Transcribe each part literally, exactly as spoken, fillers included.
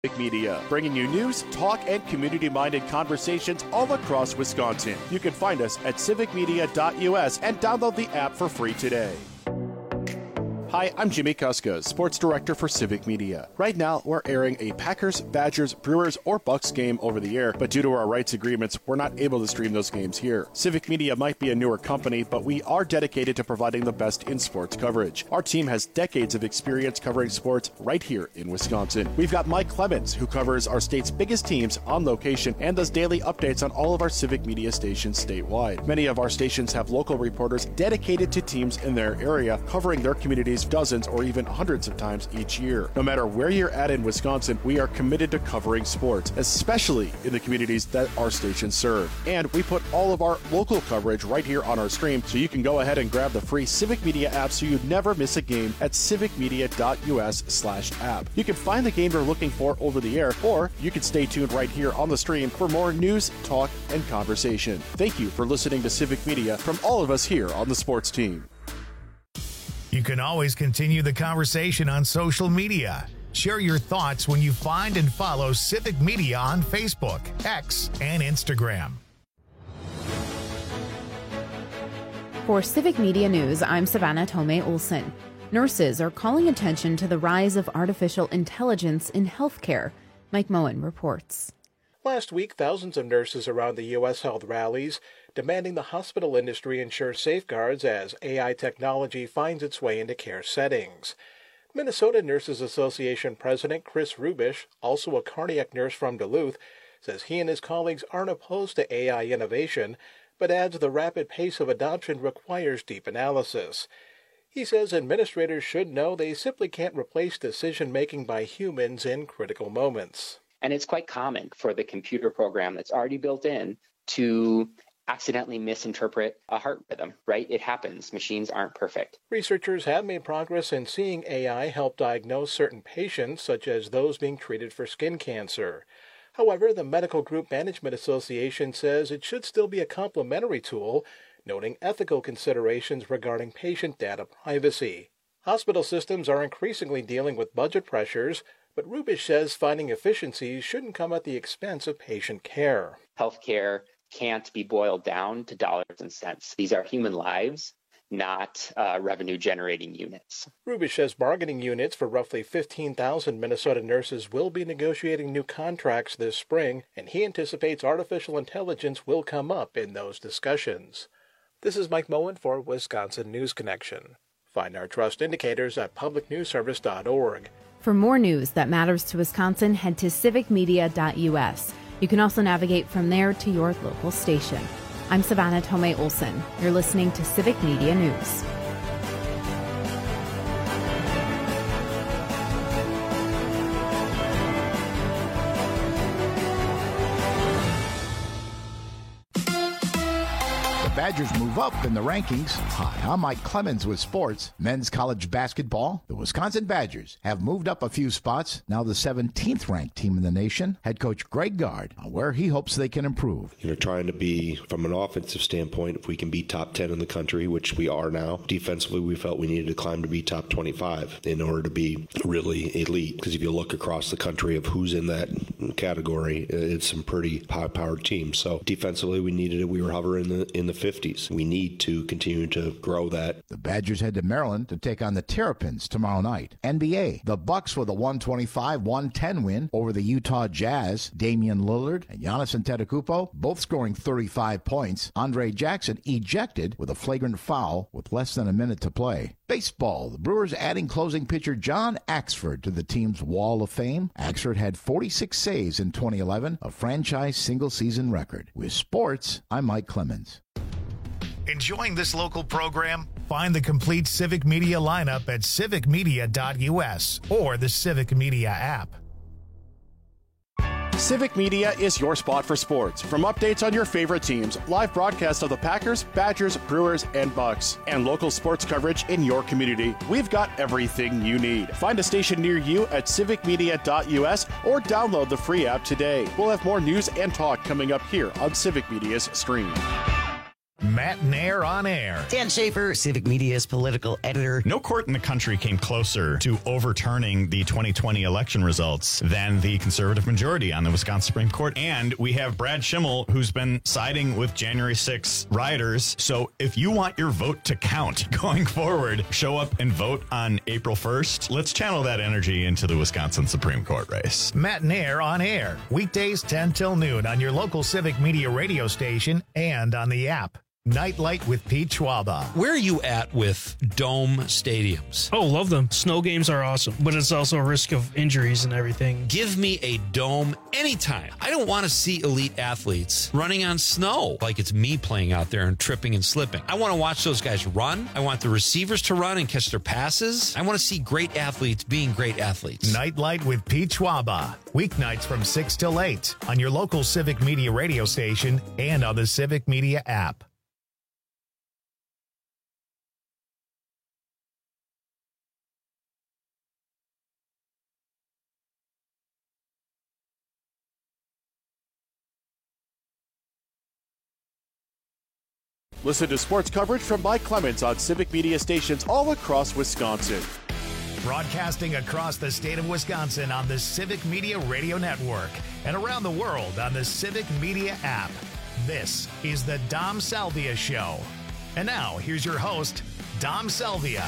Civic Media, bringing you news, talk, and community-minded conversations all across Wisconsin. You can find us at civic media dot U S and download the app for free today. Hi, I'm Jimmy Kuska, Sports Director for Civic Media. Right now, we're airing a Packers, Badgers, Brewers, or Bucks game over the air, but due to our rights agreements, we're not able to stream those games here. Civic Media might be a newer company, but we are dedicated to providing the best in sports coverage. Our team has decades of experience covering sports right here in Wisconsin. We've got Mike Clemens, who covers our state's biggest teams on location and does daily updates on all of our Civic Media stations statewide. Many of our stations have local reporters dedicated to teams in their area, covering their communities dozens or even hundreds of times each year. No matter where you're at in Wisconsin, we are committed to covering sports, especially in the communities that our stations serve. And we put all of our local coverage right here on our stream, so you can go ahead and grab the free Civic Media app so you never miss a game at civic media dot U S slash app. You can find the game you're looking for over the air, or you can stay tuned right here on the stream for more news, talk, and conversation. Thank you for listening to Civic Media from all of us here on the sports team. You can always continue the conversation on social media. Share your thoughts when you find and follow Civic Media on Facebook, X, and Instagram. For Civic Media News, I'm Savannah Tomei Olson. Nurses are calling attention to the rise of artificial intelligence in healthcare. Mike Moen reports. Last week, thousands of nurses around the U S held rallies demanding the hospital industry ensure safeguards as A I technology finds its way into care settings. Minnesota Nurses Association President Chris Rubish, also a cardiac nurse from Duluth, says he and his colleagues aren't opposed to A I innovation, but adds the rapid pace of adoption requires deep analysis. He says administrators should know they simply can't replace decision-making by humans in critical moments. And it's quite common for the computer program that's already built in to accidentally misinterpret a heart rhythm, right? It happens. Machines aren't perfect. Researchers have made progress in seeing A I help diagnose certain patients, such as those being treated for skin cancer. However, the Medical Group Management Association says it should still be a complementary tool, noting ethical considerations regarding patient data privacy. Hospital systems are increasingly dealing with budget pressures, but Rubish says finding efficiencies shouldn't come at the expense of patient care. Healthcare can't be boiled down to dollars and cents. These are human lives, not uh, revenue-generating units. Rubish says bargaining units for roughly fifteen thousand Minnesota nurses will be negotiating new contracts this spring, and he anticipates artificial intelligence will come up in those discussions. This is Mike Moen for Wisconsin News Connection. Find our trust indicators at public news service dot org. For more news that matters to Wisconsin, head to civic media dot U S. You can also navigate from there to your local station. I'm Savannah Tomei Olson. You're listening to Civic Media News. Badgers move up in the rankings. Hi, I'm Mike Clemens with sports. Men's college basketball. The Wisconsin Badgers have moved up a few spots. Now the seventeenth ranked team in the nation. Head coach Greg Gard on where he hopes they can improve. You know, trying to be, from an offensive standpoint, if we can be top ten in the country, which we are now. Defensively, we felt we needed to climb to be top twenty-five in order to be really elite. Because if you look across the country of who's in that category, it's some pretty high-powered teams. So defensively, we needed it. We were hovering in the in the fifties. We need to continue to grow that. The Badgers head to Maryland to take on the Terrapins tomorrow night. N B A, the Bucks with a one twenty-five one ten win over the Utah Jazz. Damian Lillard and Giannis Antetokounmpo both scoring thirty-five points. Andre Jackson ejected with a flagrant foul with less than a minute to play. Baseball, the Brewers adding closing pitcher John Axford to the team's Wall of Fame. Axford had forty-six saves in twenty eleven, a franchise single-season record. With sports, I'm Mike Clemens. Enjoying this local program? Find the complete Civic Media lineup at civic media dot U S or the Civic Media app. Civic Media is your spot for sports. From updates on your favorite teams, live broadcasts of the Packers, Badgers, Brewers, and Bucks, and local sports coverage in your community, we've got everything you need. Find a station near you at civic media dot U S or download the free app today. We'll have more news and talk coming up here on Civic Media's stream. Matt Nair on air. Dan Schaefer, Civic Media's political editor. No court in the country came closer to overturning the twenty twenty election results than the conservative majority on the Wisconsin Supreme Court. And we have Brad Schimmel, who's been siding with January sixth rioters. So if you want your vote to count going forward, show up and vote on April first. Let's channel that energy into the Wisconsin Supreme Court race. Matt Nair on air. Weekdays ten till noon on your local Civic Media radio station and on the app. Nightlight with Pete Schwaba. Where are you at with dome stadiums? Oh, love them. Snow games are awesome, but it's also a risk of injuries and everything. Give me a dome anytime. I don't want to see elite athletes running on snow like it's me playing out there and tripping and slipping. I want to watch those guys run. I want the receivers to run and catch their passes. I want to see great athletes being great athletes. Nightlight with Pete Schwaba. Weeknights from six till eight on your local Civic Media radio station and on the Civic Media app. Listen to sports coverage from Mike Clemens on Civic Media stations all across Wisconsin. Broadcasting across the state of Wisconsin on the Civic Media Radio Network and around the world on the Civic Media app. This is the Dom Salvia Show. And now, here's your host, Dom Salvia.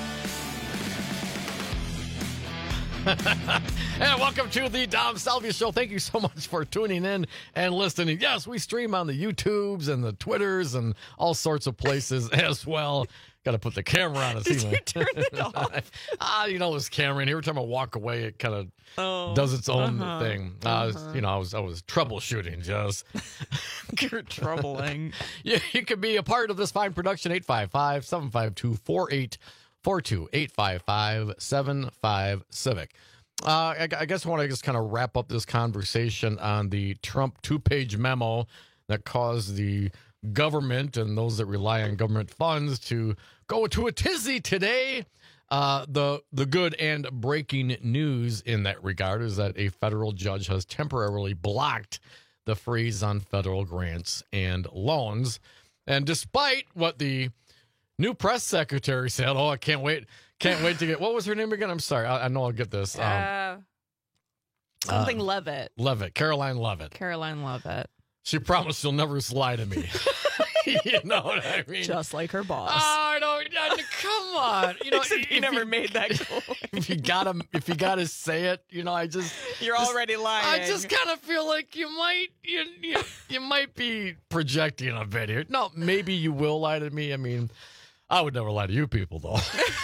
And welcome to the Dom Salvia Show. Thank you so much for tuning in and listening. Yes, we stream on the YouTubes and the Twitters and all sorts of places as well. Got to put the camera on. Did you turn it off? Ah, you know this camera, and every time I walk away, it kind of oh, does its own uh-huh, thing. Uh, uh-huh. You know, I was I was troubleshooting, just. You're troubling. Yeah, you could be a part of this fine production. eight five five, seven five two, four eight four two, eight five five, seven five Civic. Uh, I, I guess I want to just kind of wrap up this conversation on the Trump two-page memo that caused the government and those that rely on government funds to go to a tizzy today. Uh, the the good and breaking news in that regard is that a federal judge has temporarily blocked the freeze on federal grants and loans. And despite what the new press secretary said, oh, I can't wait, can't wait to get, what was her name again? I'm sorry, I, I know I'll get this. Um, uh, something uh, Levitt. Levitt, Caroline Levitt. Caroline Levitt. She promised she'll never lie to me. You know what I mean? Just like her boss. Oh, I don't. Come on. You know, you never you, made that goal. If you gotta, if you gotta say it, you know, I just. You're just, already lying. I just kind of feel like you might, you, you, you might be projecting a bit here. No, maybe you will lie to me. I mean, I would never lie to you people, though.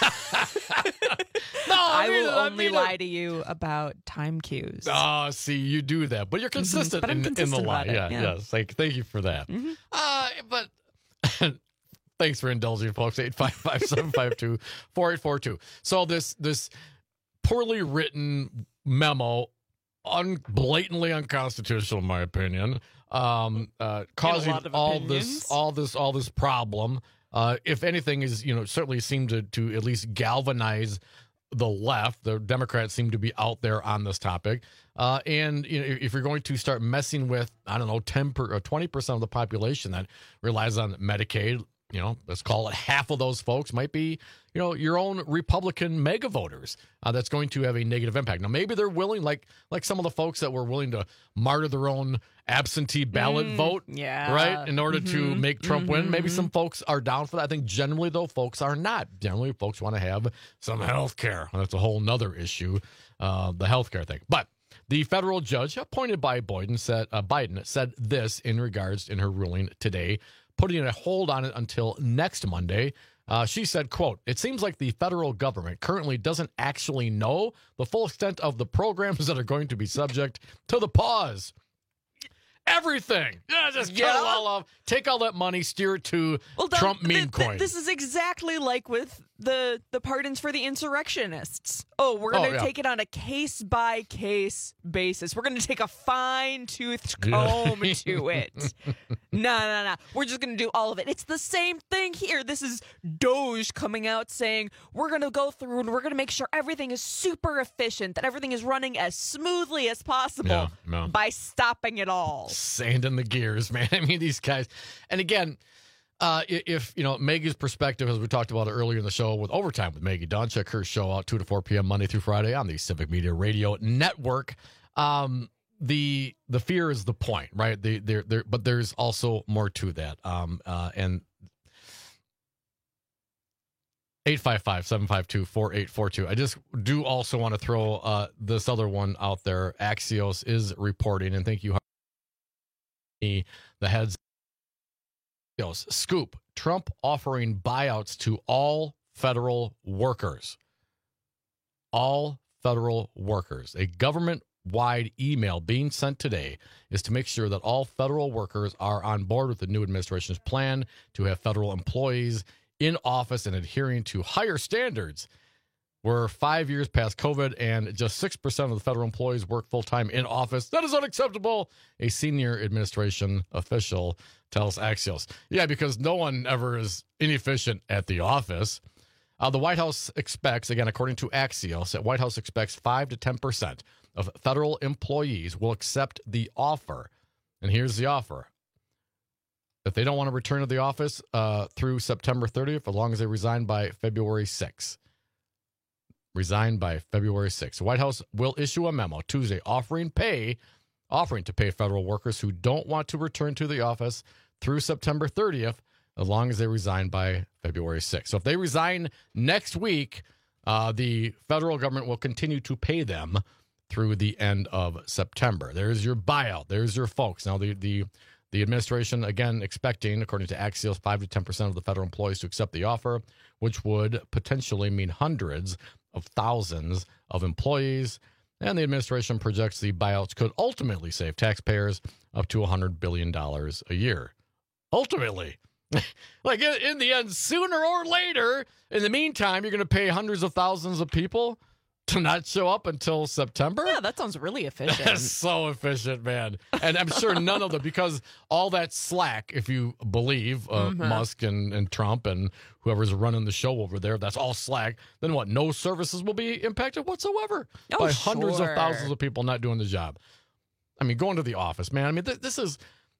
No, I, I mean, will I only mean, lie to you about time cues. Oh, see, you do that, but you're consistent, mm-hmm. but in, consistent in the lie. it, Yeah, yeah, yes. Like, thank you for that. Mm-hmm. Uh, but thanks for indulging, folks. eight five five, seven five two, four eight four two. So this this poorly written memo, un- blatantly unconstitutional, in my opinion, um, uh, causing all this all this all this problem. Uh, if anything, is you know certainly seemed to to at least galvanize the left. The Democrats seem to be out there on this topic. Uh, and you know, if you're going to start messing with, I don't know, ten per, or twenty percent of the population that relies on Medicaid, you know, let's call it half of those folks might be, you know, your own Republican mega voters. Uh, that's going to have a negative impact. Now, maybe they're willing, like like some of the folks that were willing to martyr their own absentee ballot mm, vote, yeah. right, in order mm-hmm. to make Trump mm-hmm. win. Maybe some folks are down for that. I think generally, though, folks are not. Generally, folks want to have some health care. That's a whole nother issue, uh, the health care thing. But the federal judge appointed by Biden said, uh, Biden said this in regards in her ruling today, putting a hold on it until next Monday. Uh, she said, quote, "It seems like the federal government currently doesn't actually know the full extent of the programs that are going to be subject to the pause. Everything. Yeah, just yeah. cut it all off. Take all that money, steer it to well, Trump meme th- th- coin." This is exactly like with the the pardons for the insurrectionists. Oh, we're going to oh, yeah. take it on a case-by-case basis. We're going to take a fine-toothed comb yeah. to it. No, no, no. We're just going to do all of it. It's the same thing here. This is Doge coming out saying, we're going to go through and we're going to make sure everything is super efficient, that everything is running as smoothly as possible yeah, yeah. by stopping it all. Sand in the gears, man. I mean, these guys. And again, Uh, i- if, you know, Maggie's perspective, as we talked about it earlier in the show with Overtime with Maggie Dunn, check her show out two to four p.m. Monday through Friday on the Civic Media Radio Network. Um, the the fear is the point, right? The, there, there, but there's also more to that. Um, uh, and eight five five, seven five two, four eight four two. I just do also want to throw uh, this other one out there. Axios is reporting, and thank you, the heads. Scoop, Trump offering buyouts to all federal workers. All federal workers. A government-wide email being sent today is to make sure that all federal workers are on board with the new administration's plan to have federal employees in office and adhering to higher standards. We're five years past COVID, and just six percent of the federal employees work full-time in office. That is unacceptable, a senior administration official tells Axios. Yeah, because no one ever is inefficient at the office. Uh, the White House expects, again, according to Axios, that White House expects five to ten percent of federal employees will accept the offer. And here's the offer. If they don't want to return to the office uh, through September thirtieth, as long as they resign by February sixth. Resign by February sixth. The White House will issue a memo Tuesday offering pay, offering to pay federal workers who don't want to return to the office through September thirtieth, as long as they resign by February sixth. So if they resign next week, uh, the federal government will continue to pay them through the end of September. There's your buyout. There's your folks. Now, the the the administration, again, expecting, according to Axios, five to ten percent of the federal employees to accept the offer, which would potentially mean hundreds of thousands of employees. And the administration projects the buyouts could ultimately save taxpayers up to one hundred billion dollars a year. Ultimately. Like, in, in the end, sooner or later, in the meantime, you're going to pay hundreds of thousands of people to not show up until September? Yeah, that sounds really efficient. That's so efficient, man. And I'm sure none of them, because all that slack, if you believe uh, Mhm. Musk and, and Trump and whoever's running the show over there, that's all slack, then what? No services will be impacted whatsoever Oh, by hundreds of sure. thousands of people not doing the job. I mean, going to the office, man. I mean, th- this is...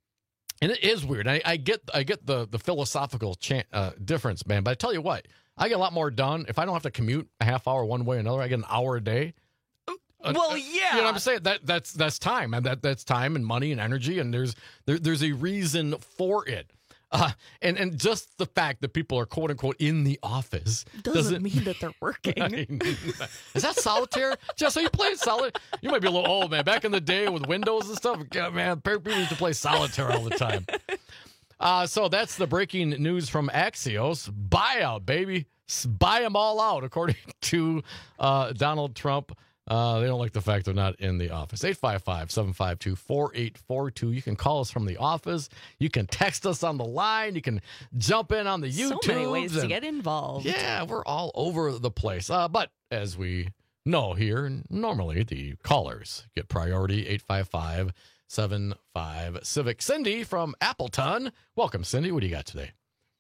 And it is weird. I, I get I get the, the philosophical cha- uh, difference, man. But I tell you what, I get a lot more done if I don't have to commute a half hour one way or another. I get an hour a day. Well, Uh, yeah. You know what I'm saying? That that's that's time, and that that's time and money and energy, and there's there, there's a reason for it. Uh, and and just the fact that people are quote unquote in the office Doesn't, doesn't mean that they're working. I mean, is that solitaire? Jess, are you playing solitaire? You might be a little old, man. Back in the day with Windows and stuff, God, man, people used to play solitaire all the time. Uh, so that's the breaking news from Axios. Buyout, baby. S- Buy them all out, according to uh, Donald Trump. Uh, they don't like the fact they're not in the office. eight five five, seven five two, four eight four two. You can call us from the office. You can text us on the line. You can jump in on the YouTube. So many ways to get involved. Yeah, we're all over the place. Uh, but as we know here, normally the callers get priority. eight five five, seven five Civic. Cindy from Appleton. Welcome, Cindy. What do you got today?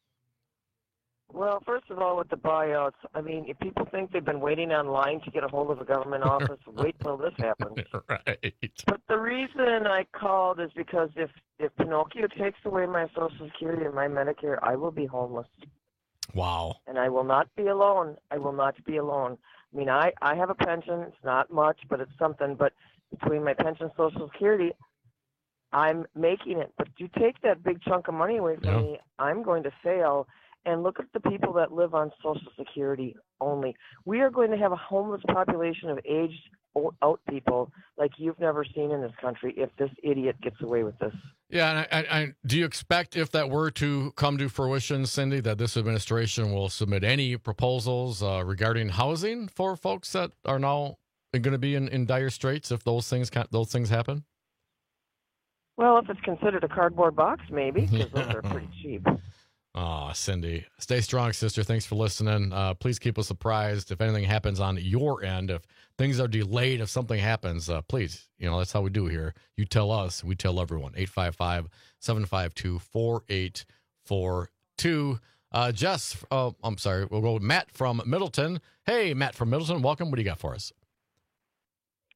Well, first of all, with the buyouts, I mean, if people think they've been waiting online to get a hold of a government office, wait till this happens. Right. But the reason I called is because if, if Pinocchio takes away my Social Security and my Medicare, I will be homeless. Wow. And I will not be alone. I will not be alone. I mean, I, I have a pension. It's not much, but it's something. But between my pension and Social Security, I'm making it. But you take that big chunk of money away from Yeah. me, I'm going to fail. And look at the people that live on Social Security only. We are going to have a homeless population of aged o- out people like you've never seen in this country if this idiot gets away with this. Yeah, and I, I, do you expect, if that were to come to fruition, Cindy, that this administration will submit any proposals uh, regarding housing for folks that are now going to be in, in dire straits if those things can, those things happen? Well, if it's considered a cardboard box, maybe, because those are pretty cheap. Oh, Cindy, stay strong, sister. Thanks for listening. Uh, please keep us apprised if anything happens on your end. If things are delayed, if something happens, uh, please, you know, that's how we do here. You tell us, we tell everyone. eight five five, seven five two, four eight four two. Uh, Jess, oh, I'm sorry. We'll go with Matt from Middleton. Hey, Matt from Middleton. Welcome. What do you got for us?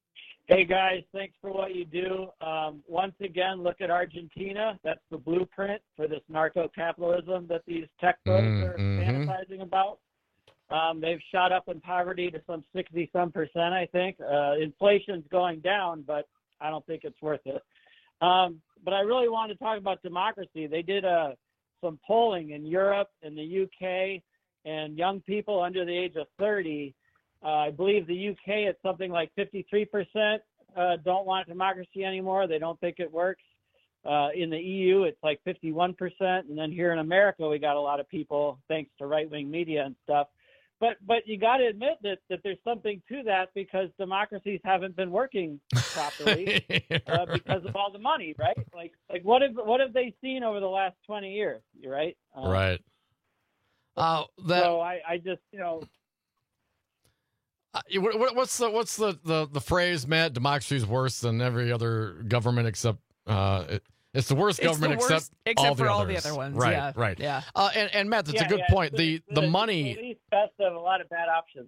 Hey, guys, thanks for what you do. Um, once again, look at Argentina. That's the blueprint for this narco-capitalism that these tech bros are Mm-hmm. fantasizing about. Um, they've shot up in poverty to some sixty-some percent, I think. Uh, inflation's going down, but I don't think it's worth it. Um, but I really want to talk about democracy. They did uh, some polling in Europe and the U K, and young people under the age of thirty, Uh, I believe the U K, it's something like fifty-three percent uh, don't want democracy anymore. They don't think it works. Uh, in the E U, it's like fifty-one percent. And then here in America, we got a lot of people, thanks to right-wing media and stuff. But but you got to admit that, that there's something to that because democracies haven't been working properly uh, because of all the money, right? Like like what have what have they seen over the last twenty years? Right? Um, right. Uh, that, so I, I just you know. Uh, what, what's the what's the, the, the phrase, Matt? Democracy is worse than every other government except uh, it, it's the worst It's government the worst, except, except all for the all others. the other ones. Right, yeah. right. Yeah. Uh, and, and Matt, that's Yeah, a good yeah, point. The the, the money, the least best of a lot of bad options.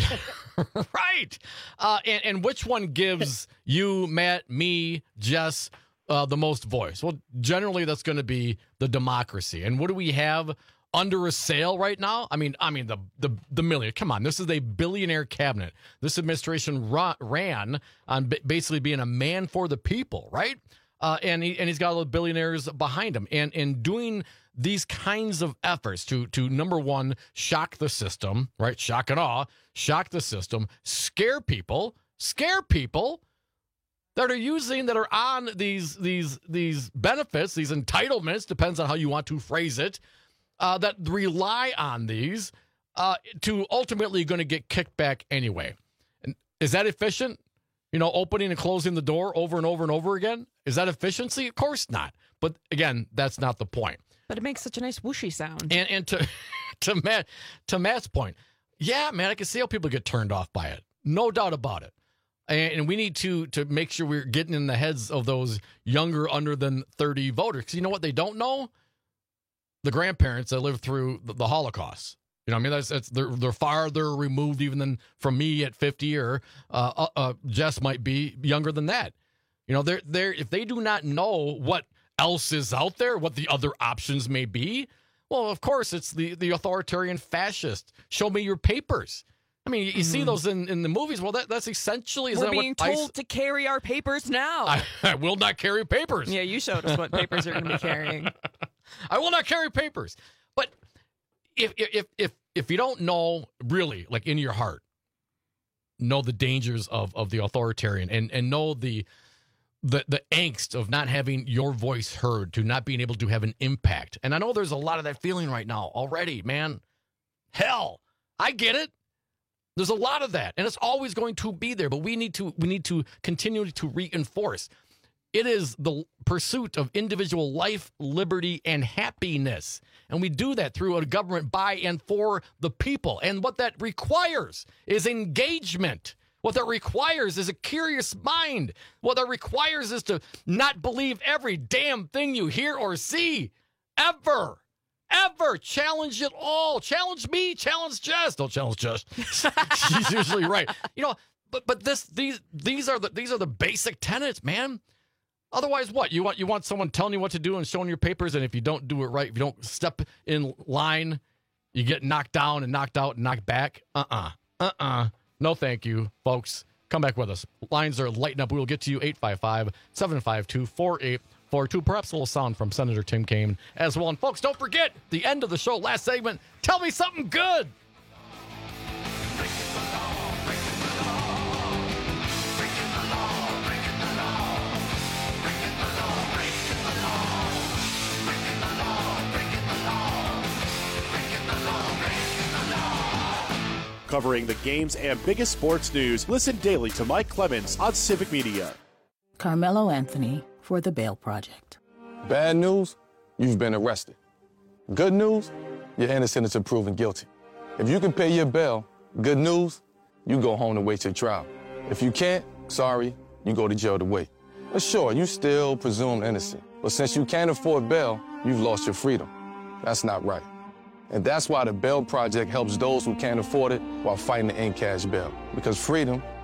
right? Uh, and and which one gives you, Matt, me, Jess, uh, the most voice? Well, generally that's going to be the democracy. And what do we have under a sale right now? I mean, I mean the the the million. Come on, this is a billionaire cabinet. This administration ra- ran on b- basically being a man for the people, right? Uh, and he and he's got all the billionaires behind him, and and doing these kinds of efforts to to number one, shock the system, right? Shock and awe, shock the system, scare people, scare people that are using that are on these these these benefits, these entitlements, depends on how you want to phrase it. Uh, that rely on these uh, to ultimately going to get kicked back anyway. And is that efficient? You know, opening and closing the door over and over and over again? Is that efficiency? Of course not. But again, that's not the point. But it makes such a nice whooshy sound. And and to to Matt to Matt's point, yeah, man, I can see how people get turned off by it. No doubt about it. And, and we need to to make sure we're getting in the heads of those younger under than thirty voters. Because you know what they don't know? The grandparents that lived through the, the Holocaust. You know, I mean, that's, that's they're they're farther removed even than from me at fifty, or uh, uh, uh, Jess might be younger than that. You know, they're they're if they do not know what else is out there, what the other options may be, well, of course, it's the the authoritarian fascist. Show me your papers. I mean, you, you mm-hmm. see those in, in the movies. Well, that that's essentially is we're that being what told I, to carry our papers now. I, I will not carry papers. Yeah, you showed us what papers you're going to be carrying. I will not carry papers. But if if if if you don't know really, like in your heart, know the dangers of, of the authoritarian and, and know the the the angst of not having your voice heard, to not being able to have an impact. And I know there's a lot of that feeling right now already, man. Hell, I get it. There's a lot of that, and it's always going to be there. But we need to we need to continue to reinforce. It is the pursuit of individual life, liberty, and happiness. And we do that through a government by and for the people. And what that requires is engagement. What that requires is a curious mind. What that requires is to not believe every damn thing you hear or see. Ever. Ever. Challenge it all. Challenge me. Challenge Jess. Don't challenge Jess. She's usually right. You know, but but this these these are the these are the basic tenets, man. Otherwise, what? You want you want someone telling you what to do and showing your papers, and if you don't do it right, if you don't step in line, you get knocked down and knocked out and knocked back? Uh-uh. Uh-uh. No thank you, folks. Come back with us. Lines are lighting up. We will get to you, eight five five, seven five two, four eight four two. Perhaps a little sound from Senator Tim Kaine as well. And, folks, don't forget, the end of the show, last segment, tell me something good. Covering the games and biggest sports news, listen daily to Mike Clemens on Civic Media. Carmelo Anthony for the Bail Project. Bad news, you've been arrested. Good news, you're innocent until proven guilty. If you can pay your bail, good news, you go home to wait your trial. If you can't, sorry, you go to jail to wait. But sure, you still presumed innocent. But since you can't afford bail, you've lost your freedom. That's not right. And that's why the Bail Project helps those who can't afford it while fighting to end cash bail. Because freedom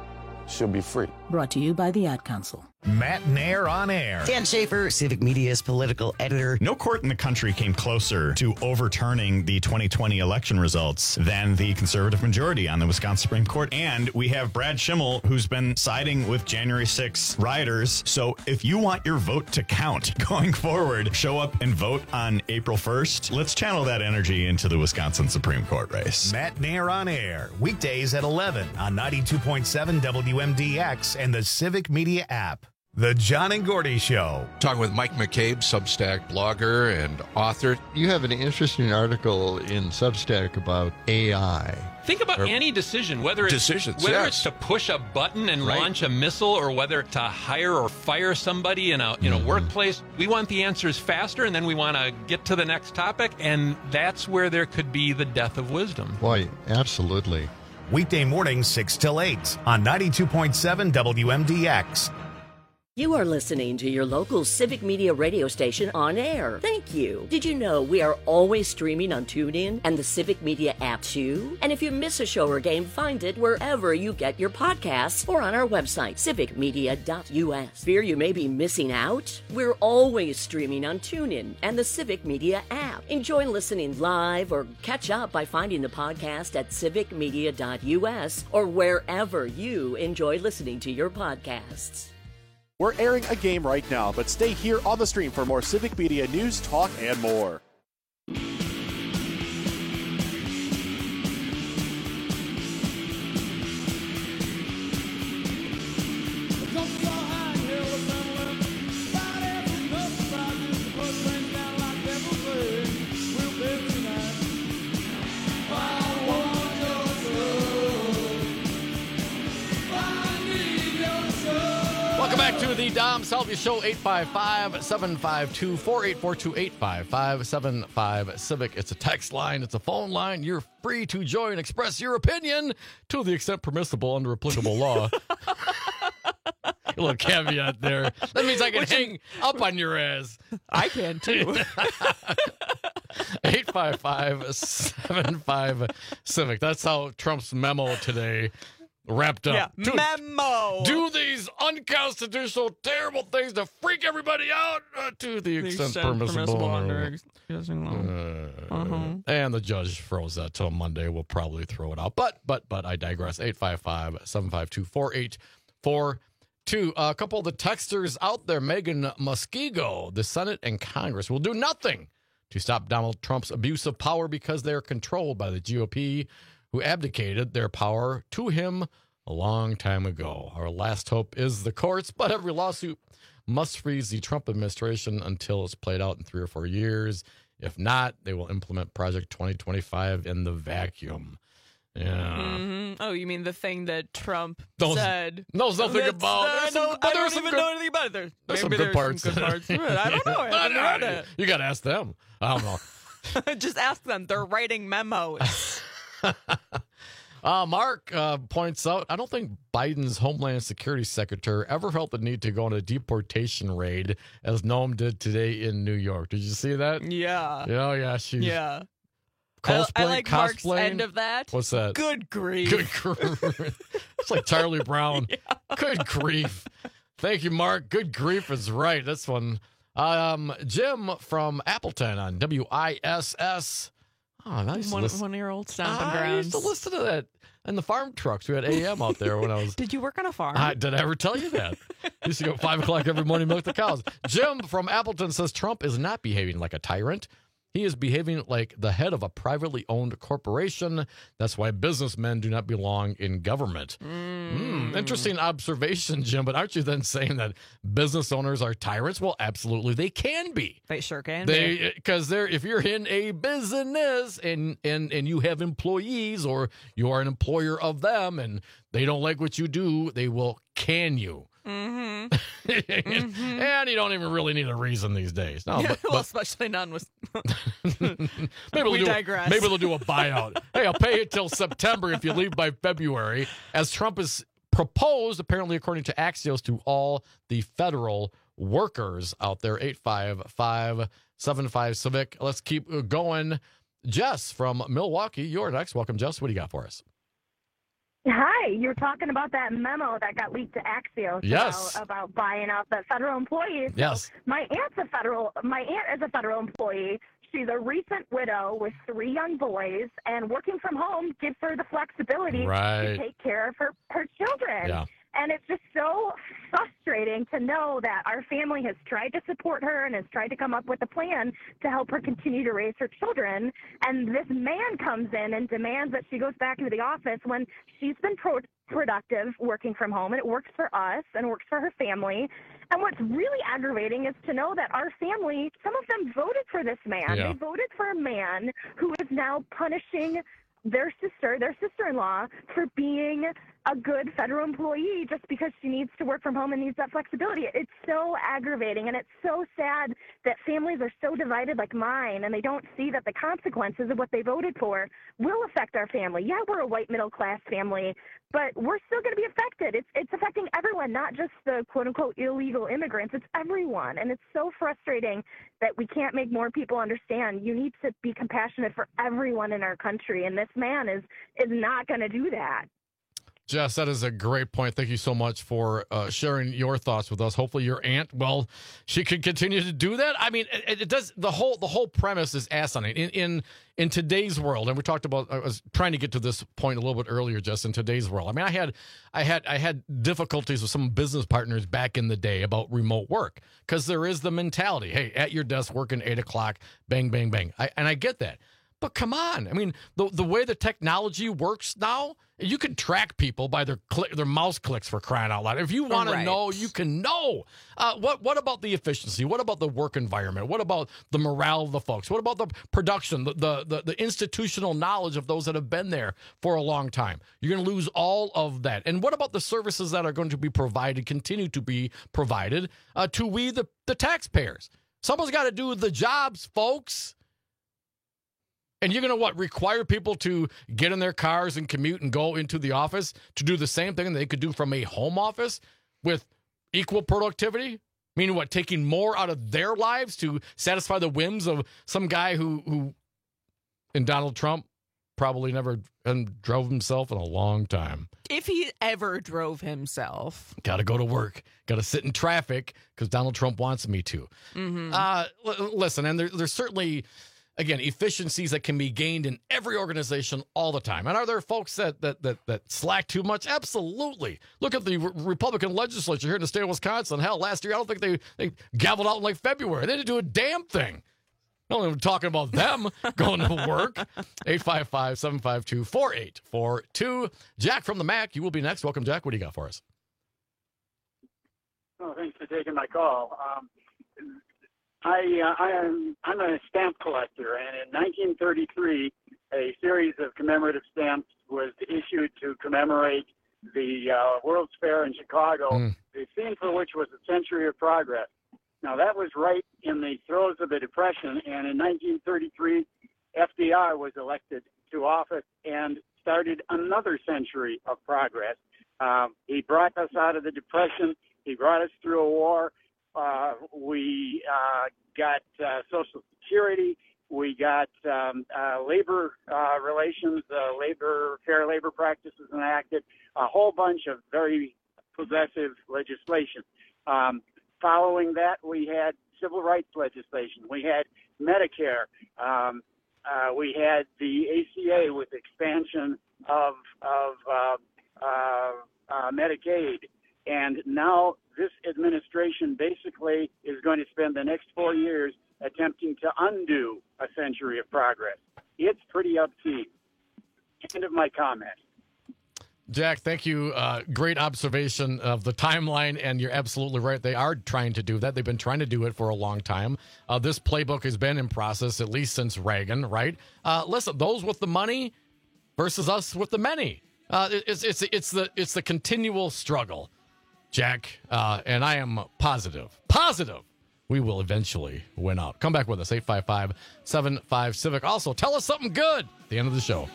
should be free. Brought to you by the Ad Council. Matt Nair on air. Dan Schaefer, Civic Media's political editor. No court in the country came closer to overturning the twenty twenty election results than the conservative majority on the Wisconsin Supreme Court. And we have Brad Schimmel, who's been siding with January sixth rioters. So if you want your vote to count going forward, show up and vote on April first. Let's channel that energy into the Wisconsin Supreme Court race. Matt Nair on air, weekdays at eleven on ninety-two point seven W M D X and the Civic Media app. The John and Gordy Show. Talking with Mike McCabe, Substack blogger and author. You have an interesting article in Substack about A I. Think about or any decision, whether it's, decisions, whether yes. it's to push a button and right. launch a missile, or whether to hire or fire somebody in a in a mm-hmm. workplace. We want the answers faster, and then we want to get to the next topic, and that's where there could be the death of wisdom. Boy, absolutely. Weekday mornings, six till eight on ninety-two point seven W M D X. You are listening to your local Civic Media radio station on air. Thank you. Did you know we are always streaming on TuneIn and the Civic Media app too? And if you miss a show or game, find it wherever you get your podcasts or on our website, civic media dot U S. Fear you may be missing out? We're always streaming on TuneIn and the Civic Media app. Enjoy listening live or catch up by finding the podcast at civic media dot U S or wherever you enjoy listening to your podcasts. We're airing a game right now, but stay here on the stream for more Civic Media news, talk, and more. Welcome back to the Dom Salvia Show, eight five five, seven five two, four eight four two, eight five five, seven five Civic. It's a text line. It's a phone line. You're free to join and express your opinion to the extent permissible under applicable law. A little caveat there. That means I can Which hang is, up on your ass. I can, too. eight five five, seven five Civic. That's how Trump's memo today wrapped up. Yeah, do, memo. Do these unconstitutional, terrible things to freak everybody out uh, to the, the extent, extent permissible. permissible under, uh, uh-huh. And the judge froze that till Monday. We'll probably throw it out. But, but, but I digress. eight five five, seven five two, four eight four two. Uh, a couple of the texters out there. Megan Muskego, the Senate and Congress will do nothing to stop Donald Trump's abuse of power because they're controlled by the G O P, who abdicated their power to him a long time ago. Our last hope is the courts, but every lawsuit must freeze the Trump administration until it's played out in three or four years. If not, they will implement Project twenty twenty-five in the vacuum. Yeah. Mm-hmm. Oh, you mean the thing that Trump Those, said? Knows nothing about. Uh, some, no, I don't even good, know anything about it. There, there's maybe some good there's parts. Some good parts. I don't know. I haven't read it. You got to ask them. I don't know. Just ask them. They're writing memos. uh, Mark uh, points out, I don't think Biden's Homeland Security Secretary ever felt the need to go on a deportation raid as Noam did today in New York. Did you see that? Yeah. Oh, yeah. She's yeah. Cosplay, I, I like Mark's end of that. What's that? Good grief. Good grief. It's like Charlie Brown. Yeah. Good grief. Thank you, Mark. Good grief is right. This one. Um, Jim from Appleton on W I S S. Oh, nice. One, one of your old stomping grounds. I used to listen to that in the farm trucks. We had A M out there when I was. Did you work on a farm? I, did I ever tell you that? I used to go at five o'clock every morning, milk the cows. Jim from Appleton says Trump is not behaving like a tyrant. He is behaving like the head of a privately owned corporation. That's why businessmen do not belong in government. Mm. Mm, interesting observation, Jim. But aren't you then saying that business owners are tyrants? Well, absolutely, they can be. They sure can. They because they're if you're in a business and and and you have employees or you are an employer of them and they don't like what you do, they will can you. Mm-hmm. mm-hmm. And you don't even really need a reason these days. No, but, well, but, especially none with. maybe we'll we do, digress. Maybe they'll do a buyout. Hey, I'll pay you till September if you leave by February, as Trump has proposed, apparently according to Axios, to all the federal workers out there. eight five five, seven five Civic. Let's keep going. Jess from Milwaukee, you're next. Welcome, Jess. What do you got for us? Hi, you're talking about that memo that got leaked to Axios Yes. about, about buying out the federal employees. So Yes. my aunt's a federal. My aunt is a federal employee. She's a recent widow with three young boys, and working from home gives her the flexibility Right. to take care of her, her children. Yeah. And it's just so frustrating to know that our family has tried to support her and has tried to come up with a plan to help her continue to raise her children. And this man comes in and demands that she goes back into the office when she's been pro- productive working from home, and it works for us and works for her family. And what's really aggravating is to know that our family, some of them voted for this man. Yeah. They voted for a man who is now punishing their sister, their sister-in-law, for being a good federal employee just because she needs to work from home and needs that flexibility. It's so aggravating, and it's so sad that families are so divided like mine, and they don't see that the consequences of what they voted for will affect our family. Yeah, we're a white middle-class family, but we're still going to be affected. It's it's affecting everyone, not just the quote-unquote illegal immigrants. It's everyone, and it's so frustrating that we can't make more people understand. You need to be compassionate for everyone in our country, and this man is is not going to do that. Jess, that is a great point. Thank you so much for uh, sharing your thoughts with us. Hopefully, your aunt, well, she could continue to do that. I mean, it, it does. The whole the whole premise is asinine in in in today's world. And we talked about. I was trying to get to this point a little bit earlier. Just in today's world, I mean, I had I had I had difficulties with some business partners back in the day about remote work because there is the mentality, hey, at your desk working eight o'clock, bang, bang, bang. I, and I get that. But come on. I mean, the the way the technology works now, you can track people by their click, their mouse clicks, for crying out loud. If you want Right. to know, you can know. Uh, what what about the efficiency? What about the work environment? What about the morale of the folks? What about the production, the the the, the institutional knowledge of those that have been there for a long time? You're going to lose all of that. And what about the services that are going to be provided, continue to be provided uh, to we, the, the taxpayers? Someone's got to do the jobs, folks. And you're going to, what, require people to get in their cars and commute and go into the office to do the same thing they could do from a home office with equal productivity? Meaning what, taking more out of their lives to satisfy the whims of some guy who, who and Donald Trump probably never and drove himself in a long time. If he ever drove himself. Got to go to work. Got to sit in traffic because Donald Trump wants me to. Mm-hmm. Uh, l- listen, and there, there's certainly... Again, efficiencies that can be gained in every organization all the time. And are there folks that that that, that slack too much? Absolutely. Look at the re- Republican legislature here in the state of Wisconsin. Hell, last year, I don't think they, they gavelled out in like February. They didn't do a damn thing. I'm not even talking about them going to work. eight five five, seven five two, four eight four two. Jack from the Mac, you will be next. Welcome, Jack. What do you got for us? Oh, thanks for taking my call. Um, I, uh, I am I'm a stamp collector, and in nineteen thirty-three, a series of commemorative stamps was issued to commemorate the uh, World's Fair in Chicago, Mm. the theme for which was a century of progress. Now, that was right in the throes of the Depression, and in nineteen thirty-three, F D R was elected to office and started another century of progress. Um, he brought us out of the Depression. He brought us through a war. Uh, we uh, got uh, Social Security. We got um, uh, labor uh, relations, uh, labor fair labor practices enacted, a whole bunch of very progressive legislation. Um, following that, we had civil rights legislation. We had Medicare. Um, uh, we had the A C A with expansion of of uh, uh, uh, Medicaid. And now this administration basically is going to spend the next four years attempting to undo a century of progress. It's pretty obscene. End of my comment. Jack, thank you. Uh, great observation of the timeline, and you're absolutely right. They are trying to do that. They've been trying to do it for a long time. Uh, this playbook has been in process at least since Reagan, right? Uh, listen, those with the money versus us with the many. Uh, it's it's it's the it's the continual struggle, Jack, uh, and I am positive, positive we will eventually win out. Come back with us, eight five five, seven five, Civic. Also, tell us something good at the end of the show.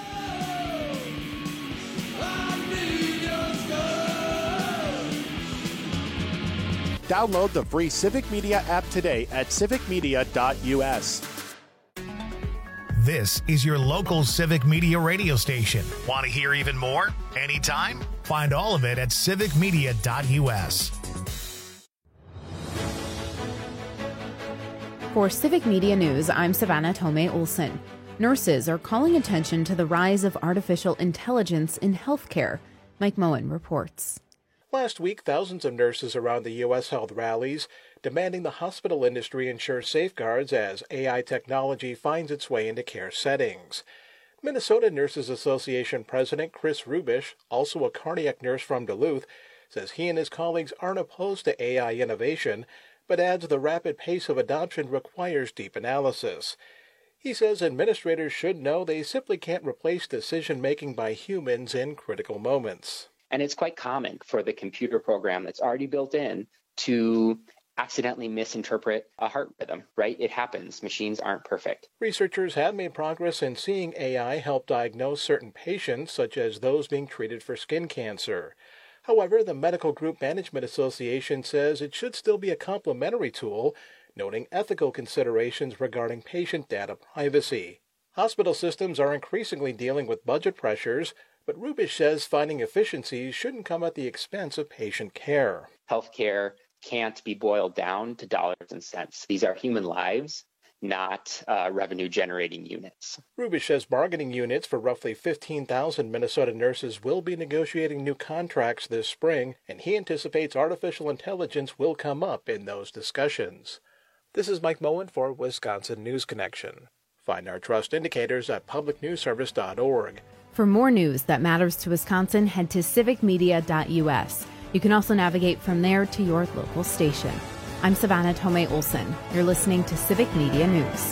Download the free Civic Media app today at civic media dot u s. This is your local Civic Media radio station. Want to hear even more? Anytime? Find all of it at civic media dot u s. For Civic Media News, I'm Savannah Tomei Olson. Nurses are calling attention to the rise of artificial intelligence in healthcare. Mike Moen reports. Last week, thousands of nurses around the U S held rallies demanding the hospital industry ensure safeguards as A I technology finds its way into care settings. Minnesota Nurses Association President Chris Rubish, also a cardiac nurse from Duluth, says he and his colleagues aren't opposed to A I innovation, but adds the rapid pace of adoption requires deep analysis. He says administrators should know they simply can't replace decision-making by humans in critical moments. And it's quite common for the computer program that's already built in to accidentally misinterpret a heart rhythm, right? It happens. Machines aren't perfect. Researchers have made progress in seeing A I help diagnose certain patients, such as those being treated for skin cancer. However, the Medical Group Management Association says it should still be a complementary tool, noting ethical considerations regarding patient data privacy. Hospital systems are increasingly dealing with budget pressures, but Rubish says finding efficiencies shouldn't come at the expense of patient care. Healthcare can't be boiled down to dollars and cents. These are human lives, not uh, revenue-generating units. Rubish says bargaining units for roughly fifteen thousand Minnesota nurses will be negotiating new contracts this spring, and he anticipates artificial intelligence will come up in those discussions. This is Mike Moen for Wisconsin News Connection. Find our trust indicators at public news service dot org. For more news that matters to Wisconsin, head to civic media dot u s. You can also navigate from there to your local station. I'm Savannah Tomei Olson. You're listening to Civic Media News.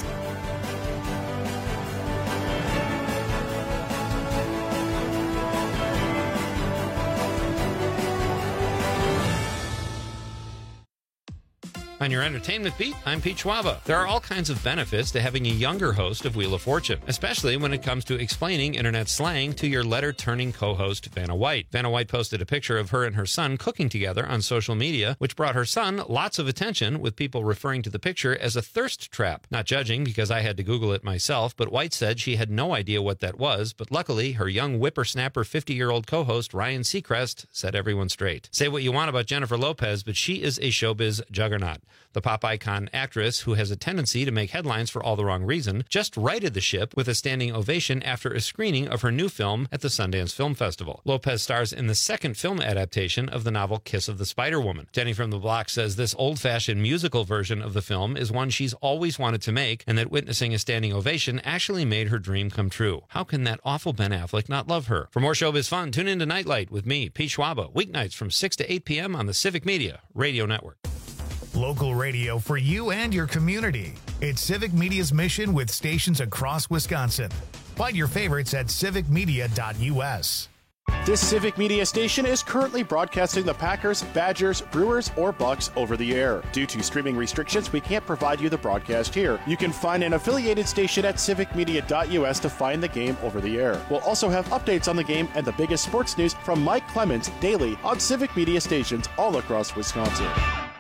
On your entertainment beat, I'm Pete Schwaba. There are all kinds of benefits to having a younger host of Wheel of Fortune, especially when it comes to explaining internet slang to your letter-turning co-host, Vanna White. Vanna White posted a picture of her and her son cooking together on social media, which brought her son lots of attention, with people referring to the picture as a thirst trap. Not judging, because I had to Google it myself, but White said she had no idea what that was, but luckily, her young whippersnapper fifty-year-old co-host, Ryan Seacrest, set everyone straight. Say what you want about Jennifer Lopez, but she is a showbiz juggernaut. The pop icon actress, who has a tendency to make headlines for all the wrong reason, just righted the ship with a standing ovation after a screening of her new film at the Sundance Film Festival. Lopez stars in the second film adaptation of the novel Kiss of the Spider-Woman. Jenny from the Block says this old-fashioned musical version of the film is one she's always wanted to make, and that witnessing a standing ovation actually made her dream come true. How can that awful Ben Affleck not love her? For more showbiz fun, tune in to Nightlight with me, Pete Schwaba, weeknights from six to eight p.m. on the Civic Media Radio Network. Local radio for you and your community. It's Civic Media's mission with stations across Wisconsin. Find your favorites at civic media dot u s. This Civic Media station is currently broadcasting the Packers, Badgers, Brewers, or Bucks over the air. Due to streaming restrictions, we can't provide you the broadcast here. You can find an affiliated station at civic media dot u s to find the game over the air. We'll also have updates on the game and the biggest sports news from Mike Clemens daily on Civic Media stations all across Wisconsin.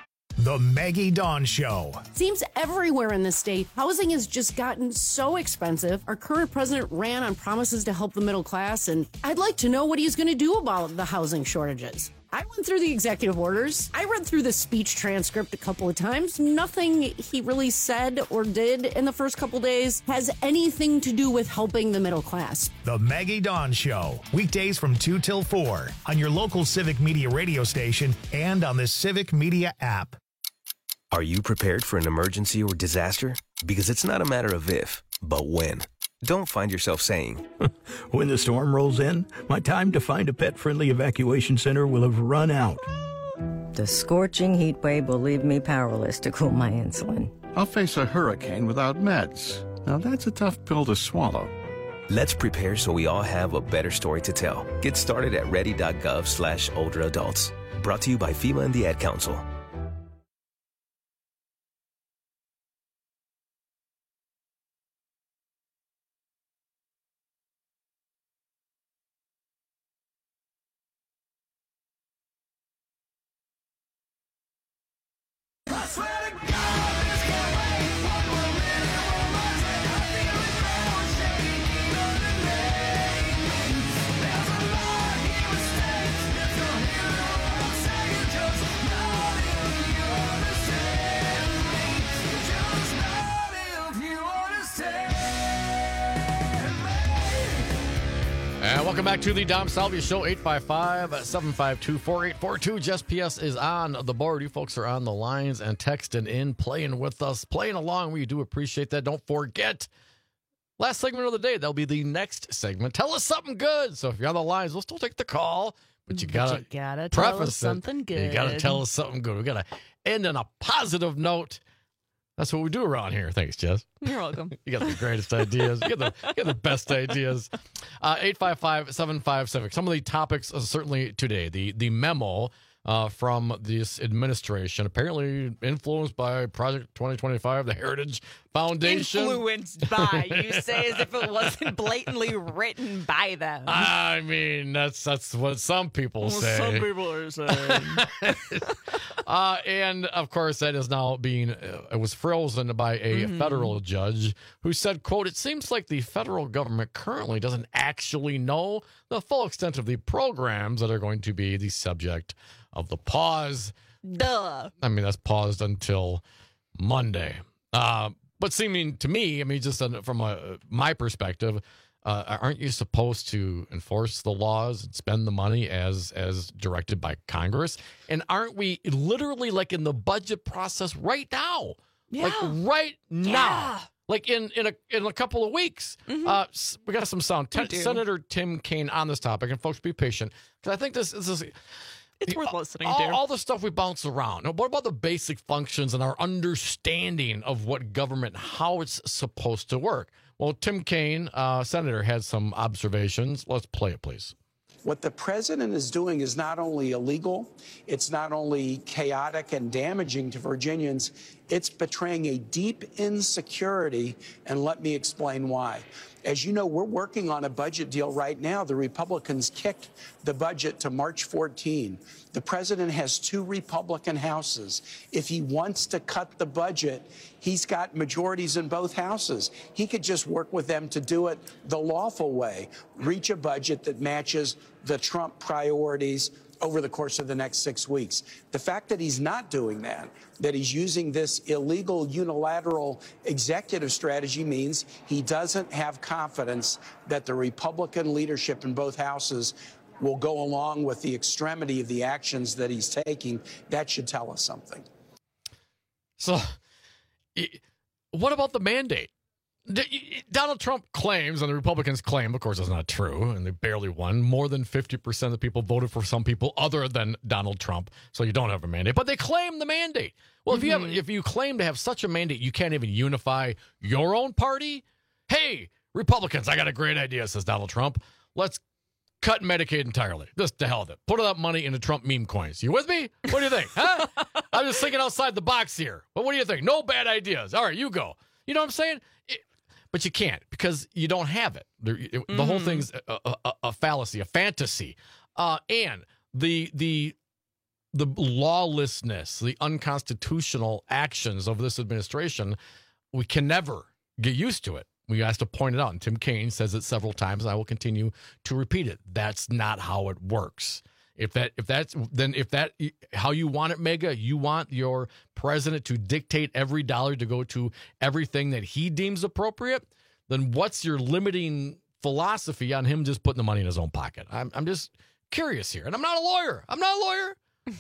The Maggie Dawn Show. Seems everywhere in the state, housing has just gotten so expensive. Our current president ran on promises to help the middle class, and I'd like to know what he's going to do about the housing shortages. I went through the executive orders. I read through the speech transcript a couple of times. Nothing he really said or did in the first couple days has anything to do with helping the middle class. The Maggie Dawn Show. Weekdays from two till four on your local Civic Media radio station and on the Civic Media app. Are you prepared for an emergency or disaster? Because it's not a matter of if, but when. Don't find yourself saying, when the storm rolls in, my time to find a pet-friendly evacuation center will have run out. The scorching heat wave will leave me powerless to cool my insulin. I'll face a hurricane without meds. Now that's a tough pill to swallow. Let's prepare so we all have a better story to tell. Get started at ready.gov slash older adults. Brought to you by FEMA and the Ad Council. welcome back to the Dom Salvia Show, eight five five, seven five two, four eight four two. Jess P S is on the board. You folks are on the lines and texting in, playing with us, playing along. We do appreciate that. Don't forget, last segment of the day, that'll be the next segment. Tell us something good. So if you're on the lines, we'll still take the call, but you gotta, but you gotta tell preface us something it. good. You gotta tell us something good. We gotta end on a positive note. That's what we do around here. Thanks, Jess. You're welcome. You got the greatest ideas. You got the, you got the best ideas. Uh, eight five five, seven five seven. Some of the topics uh, certainly today. The the memo uh, from this administration, apparently influenced by Project twenty twenty-five, the Heritage Foundation. Influenced by. You say as if it wasn't blatantly written by them. I mean, that's that's what some people Well, say. some people are saying. uh, and, of course, that is now being, uh, it was frozen by a Mhm. federal judge who said, quote, "It seems like the federal government currently doesn't actually know the full extent of the programs that are going to be the subject of the pause." Duh. I mean, that's paused until Monday. Uh, but seeming to me, I mean, just uh, from a, my perspective, uh, aren't you supposed to enforce the laws and spend the money as as directed by Congress? And aren't we literally like in the budget process right now? Yeah. Like right now. Yeah. Like in, in a in a couple of weeks. Mhm. Uh, s- we got some sound. We Ten- do. Senator Tim Kaine on this topic, and folks, be patient because I think this, this is. It's worth listening all, to. all the stuff we bounce around. Now, what about the basic functions and our understanding of what government, how it's supposed to work? Well, Tim Kaine, uh, Senator, had some observations. Let's play it, please. What the president is doing is not only illegal, it's not only chaotic and damaging to Virginians, it's betraying a deep insecurity, and let me explain why. As you know, we're working on a budget deal right now. The Republicans kicked the budget to March fourteenth. The president has two Republican houses. If he wants to cut the budget, he's got majorities in both houses. He could just work with them to do it the lawful way, reach a budget that matches the Trump priorities over the course of the next six weeks. The fact that he's not doing that, that he's using this illegal unilateral executive strategy means he doesn't have confidence that the Republican leadership in both houses will go along with the extremity of the actions that he's taking. That should tell us something. So, i- what about the mandate? D- Donald Trump claims, and the Republicans claim, of course, that's not true, and they barely won. More than fifty percent of the people voted for some people other than Donald Trump, so you don't have a mandate. But they claim the mandate. Well, if you have, if you claim to have such a mandate, you can't even unify your own party. Hey, Republicans, I got a great idea, says Donald Trump. Let's cut Medicaid entirely. Just to hell with it. Put that money into Trump meme coins. You with me? What do you think? Huh? I'm just thinking outside the box here. But what do you think? No bad ideas. All right, you go. You know what I'm saying? It, but you can't because you don't have it. There, it the Mm-hmm. whole thing's a, a, a, a fallacy, a fantasy. Uh, and the the the lawlessness, the unconstitutional actions of this administration, we can never get used to it. We have to point it out, and Tim Kaine says it several times, and I will continue to repeat it. That's not how it works. If that, if that's, then if that, how you want it, Mega, you want your president to dictate every dollar to go to everything that he deems appropriate, then what's your limiting philosophy on him just putting the money in his own pocket? I'm, I'm just curious here, and I'm not a lawyer. I'm not a lawyer.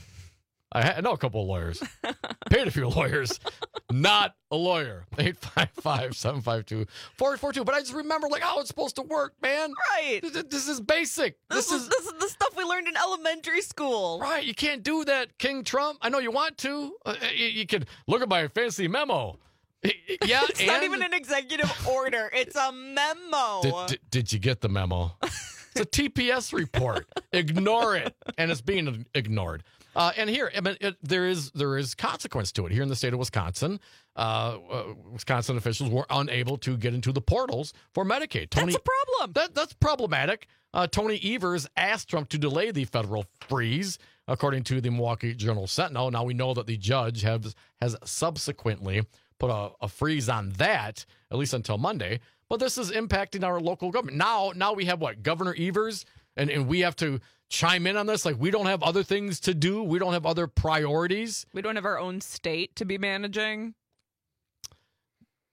I, ha- I know a couple of lawyers. Paid a few lawyers. Not a lawyer. eight five five, seven five two, four eight four two. But I just remember like how it's supposed to work, man. Right. This, this is basic. This, This, is this is the stuff we learned in elementary school. right. You can't do that, King Trump. I know you want to. Uh, you, you can look at my fancy memo. Y- y- Yeah, It's not and- even an executive order. It's a memo. Did, did, did you get the memo? It's a T P S report. Ignore it, and it's being ignored. Uh, and here, I mean, it, there is there is consequence to it. Here in the state of Wisconsin, uh, uh, Wisconsin officials were unable to get into the portals for Medicaid. Tony, That's a problem. That, that's problematic. Uh, Tony Evers asked Trump to delay the federal freeze, according to the Milwaukee Journal Sentinel. Now we know that the judge has has subsequently put a, a freeze on that, at least until Monday. But this is impacting our local government. Now, now we have what? Governor Evers, and, and we have to chime in on this. Like, we don't have other things to do. We don't have other priorities. We don't have our own state to be managing.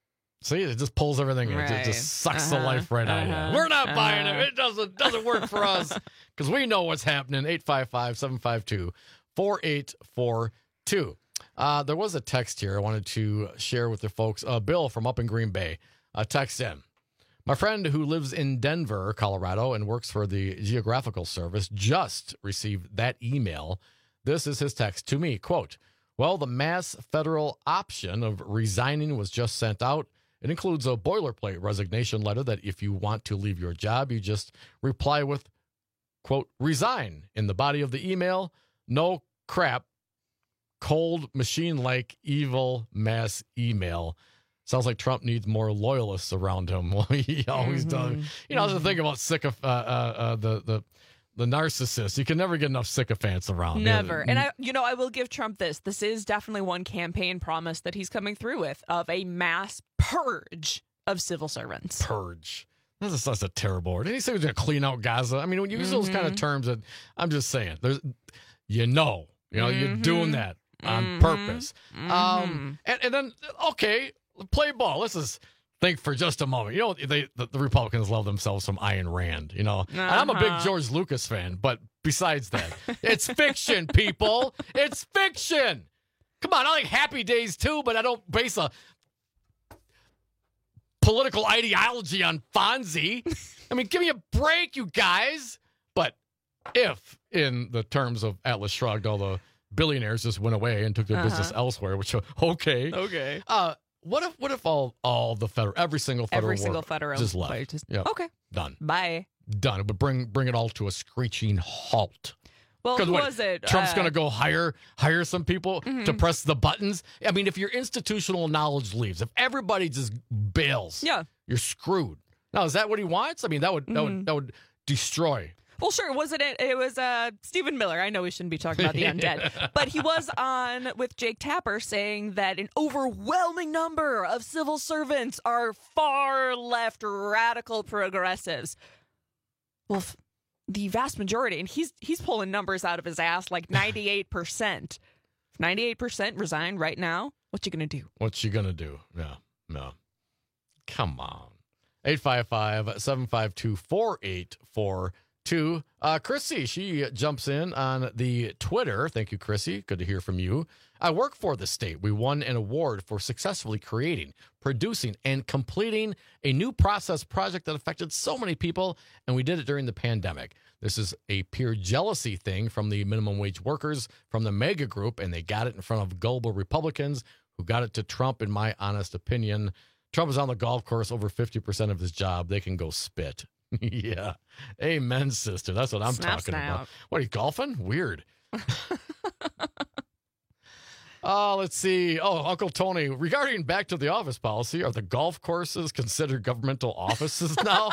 See, it just pulls everything in. Right. It just sucks Uh-huh. the life right out of Uh-huh. you. We're not buying Uh-huh. it. It doesn't doesn't work for us because we know what's happening. eight five five, seven five two, four eight four two. Uh, there was a text here I wanted to share with the folks. Uh, Bill from up in Green Bay, uh, text in. My friend who lives in Denver, Colorado, and works for the Geographical Service just received that email. This is his text to me, quote, well, the mass federal option of resigning was just sent out. It includes a boilerplate resignation letter that if you want to leave your job, you just reply with, quote, resign in the body of the email. No crap. Cold, machine-like, evil mass email. Sounds like Trump needs more loyalists around him. Well, he always Mm-hmm. does. You know, mm-hmm. the thing about sycoph- uh, uh, uh, the the the narcissist. You can never get enough sycophants around. Never. Yeah. And I, you know, I will give Trump this. This is definitely one campaign promise that he's coming through with of a mass purge of civil servants. Purge. That's a, such a terrible word. Did he say he was going to clean out Gaza? I mean, when you use those kind of terms, that I'm just saying, there's, you know, you know, you're doing that on Mhm. purpose. Mhm. Um, and, and then, okay, play ball. Let's just think for just a moment. You know, they the, the Republicans love themselves some Ayn Rand, you know. And I'm a big Uh-huh. George Lucas fan, but besides that, it's fiction, people. It's fiction. Come on, I like Happy Days too, but I don't base a political ideology on Fonzie. I mean, give me a break, you guys. But if, in the terms of Atlas Shrugged, all the billionaires just went away and took their Uh-huh. business elsewhere, which, okay. Okay. Uh, what if what if all all the federal, every single federal Every single work federal just left? employee just- Yep. Okay. Done. Bye. Done. It would bring bring it all to a screeching halt. Well, 'Cause who what, was it? Trump's Uh, going to go hire hire some people to Mhm. press the buttons. I mean, if your institutional knowledge leaves, if everybody just bails, Yeah. you're screwed. Now, is that what he wants? I mean, that would that Mhm. would that would destroy. Well, sure. Wasn't it? It was uh, Stephen Miller. I know we shouldn't be talking about the undead, but he was on with Jake Tapper saying that an overwhelming number of civil servants are far left radical progressives. Well, f- the vast majority, and he's he's pulling numbers out of his ass like ninety-eight percent. If ninety-eight percent resign right now, what you gonna do? What you gonna do? No, no. Come on. eight five five, seven five two, four eight four two. Uh, Chrissy, she jumps in on the Twitter. Thank you, Chrissy. Good to hear from you. I work for the state. We won an award for successfully creating, producing, and completing a new process project that affected so many people, and we did it during the pandemic. This is a pure jealousy thing from the minimum wage workers from the mega group, and they got it in front of gullible Republicans who got it to Trump, in my honest opinion. Trump is on the golf course over fifty percent of his job. They can go spit. Yeah. Amen, sister. That's what I'm Snap, talking snap. about. What, are you golfing? Weird. Oh, let's see. Oh, Uncle Tony, regarding back to the office policy, are the golf courses considered governmental offices now?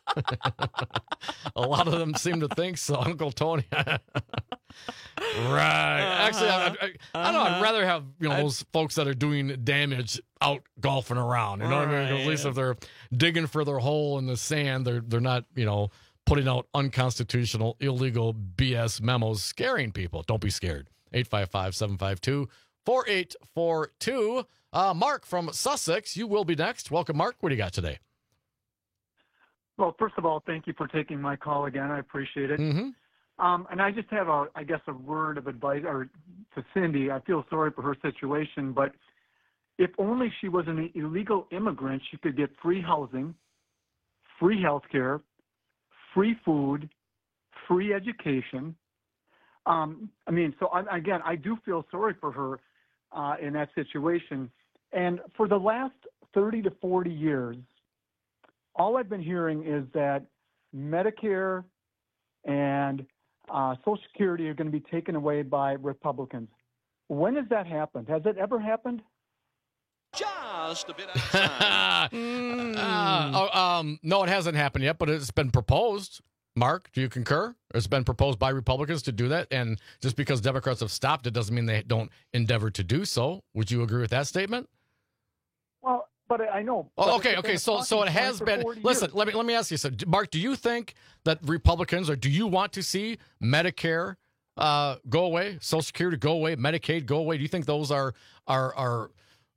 A lot of them seem to think so, Uncle Tony. Right. Actually, I, I, I don't know. I'd rather have, you know, those folks that are doing damage out golfing around. You know what I mean? 'Cause at least if they're digging for their hole in the sand, they're they're not, you know, putting out unconstitutional, illegal B S memos scaring people. Don't be scared. eight five five, seven five two, four eight four two. Uh, Mark from Sussex, you will be next. Welcome, Mark. What do you got today? Well, first of all, thank you for taking my call again. I appreciate it. Mm-hmm. Um, and I just have a, I guess, a word of advice or to Cindy. I feel sorry for her situation, but if only she was an illegal immigrant, she could get free housing, free health care, free food, free education. Um, I mean, so I, again, I do feel sorry for her uh, in that situation. And for the last thirty to forty years, all I've been hearing is that Medicare and uh, Social Security are going to be taken away by Republicans. When has that happened? Has it ever happened? Just a bit outside. Uh, oh, um, no, it hasn't happened yet, but it's been proposed. Mark, do you concur? It's been proposed by Republicans to do that, and just because Democrats have stopped it doesn't mean they don't endeavor to do so. Would you agree with that statement? Well, but I know. Oh, but okay, it's okay. been So, so it talking has for been. forty Listen, years. let me let me ask you something, Mark. Do you think that Republicans, or do you want to see Medicare uh, go away, Social Security go away, Medicaid go away? Do you think those are are are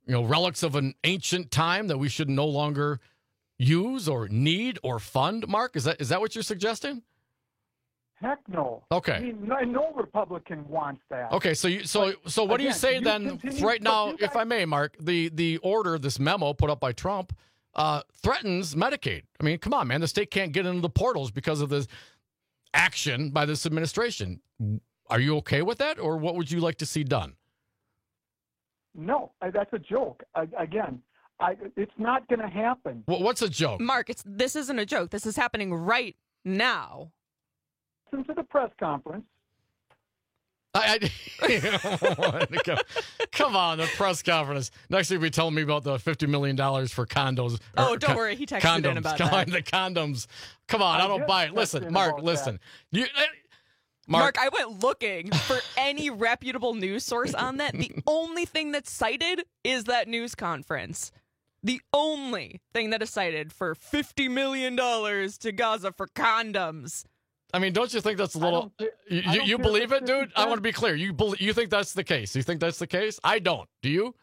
you know, relics of an ancient time that we should no longer use or need or fund, Mark? Is that is that what you're suggesting? Heck no. Okay. I mean, no, no Republican wants that. Okay, so you so But, so what do you again, say you then continue- right but now, you guys- if I may, Mark, the the order, this memo put up by Trump, uh, threatens Medicaid. I mean, come on, man, the state can't get into the portals because of this action by this administration. Are you okay with that, or what would you like to see done? No, I, that's a joke. I, again, I, it's not going to happen. Well, what's a joke? Mark, it's this isn't a joke. This is happening right now. Listen to the press conference. I, I come, come on, the press conference. Next week, be telling me about the fifty million dollars for condos. Oh, or don't con- worry. He texted condoms. in about Come that. on, the condoms. Come on, I, I don't did buy it. text Listen, in Mark, about listen. that. You, eh, Mark, Mark, I went looking for any reputable news source on that. The only thing that's cited is that news conference. The only thing that is cited for fifty million dollars to Gaza for condoms. I mean, don't you think that's a little? I don't You, I you, don't you care believe if it, it's dude? I want to fifty be clear. You bel you think that's the case? You think that's the case? I don't. Do you?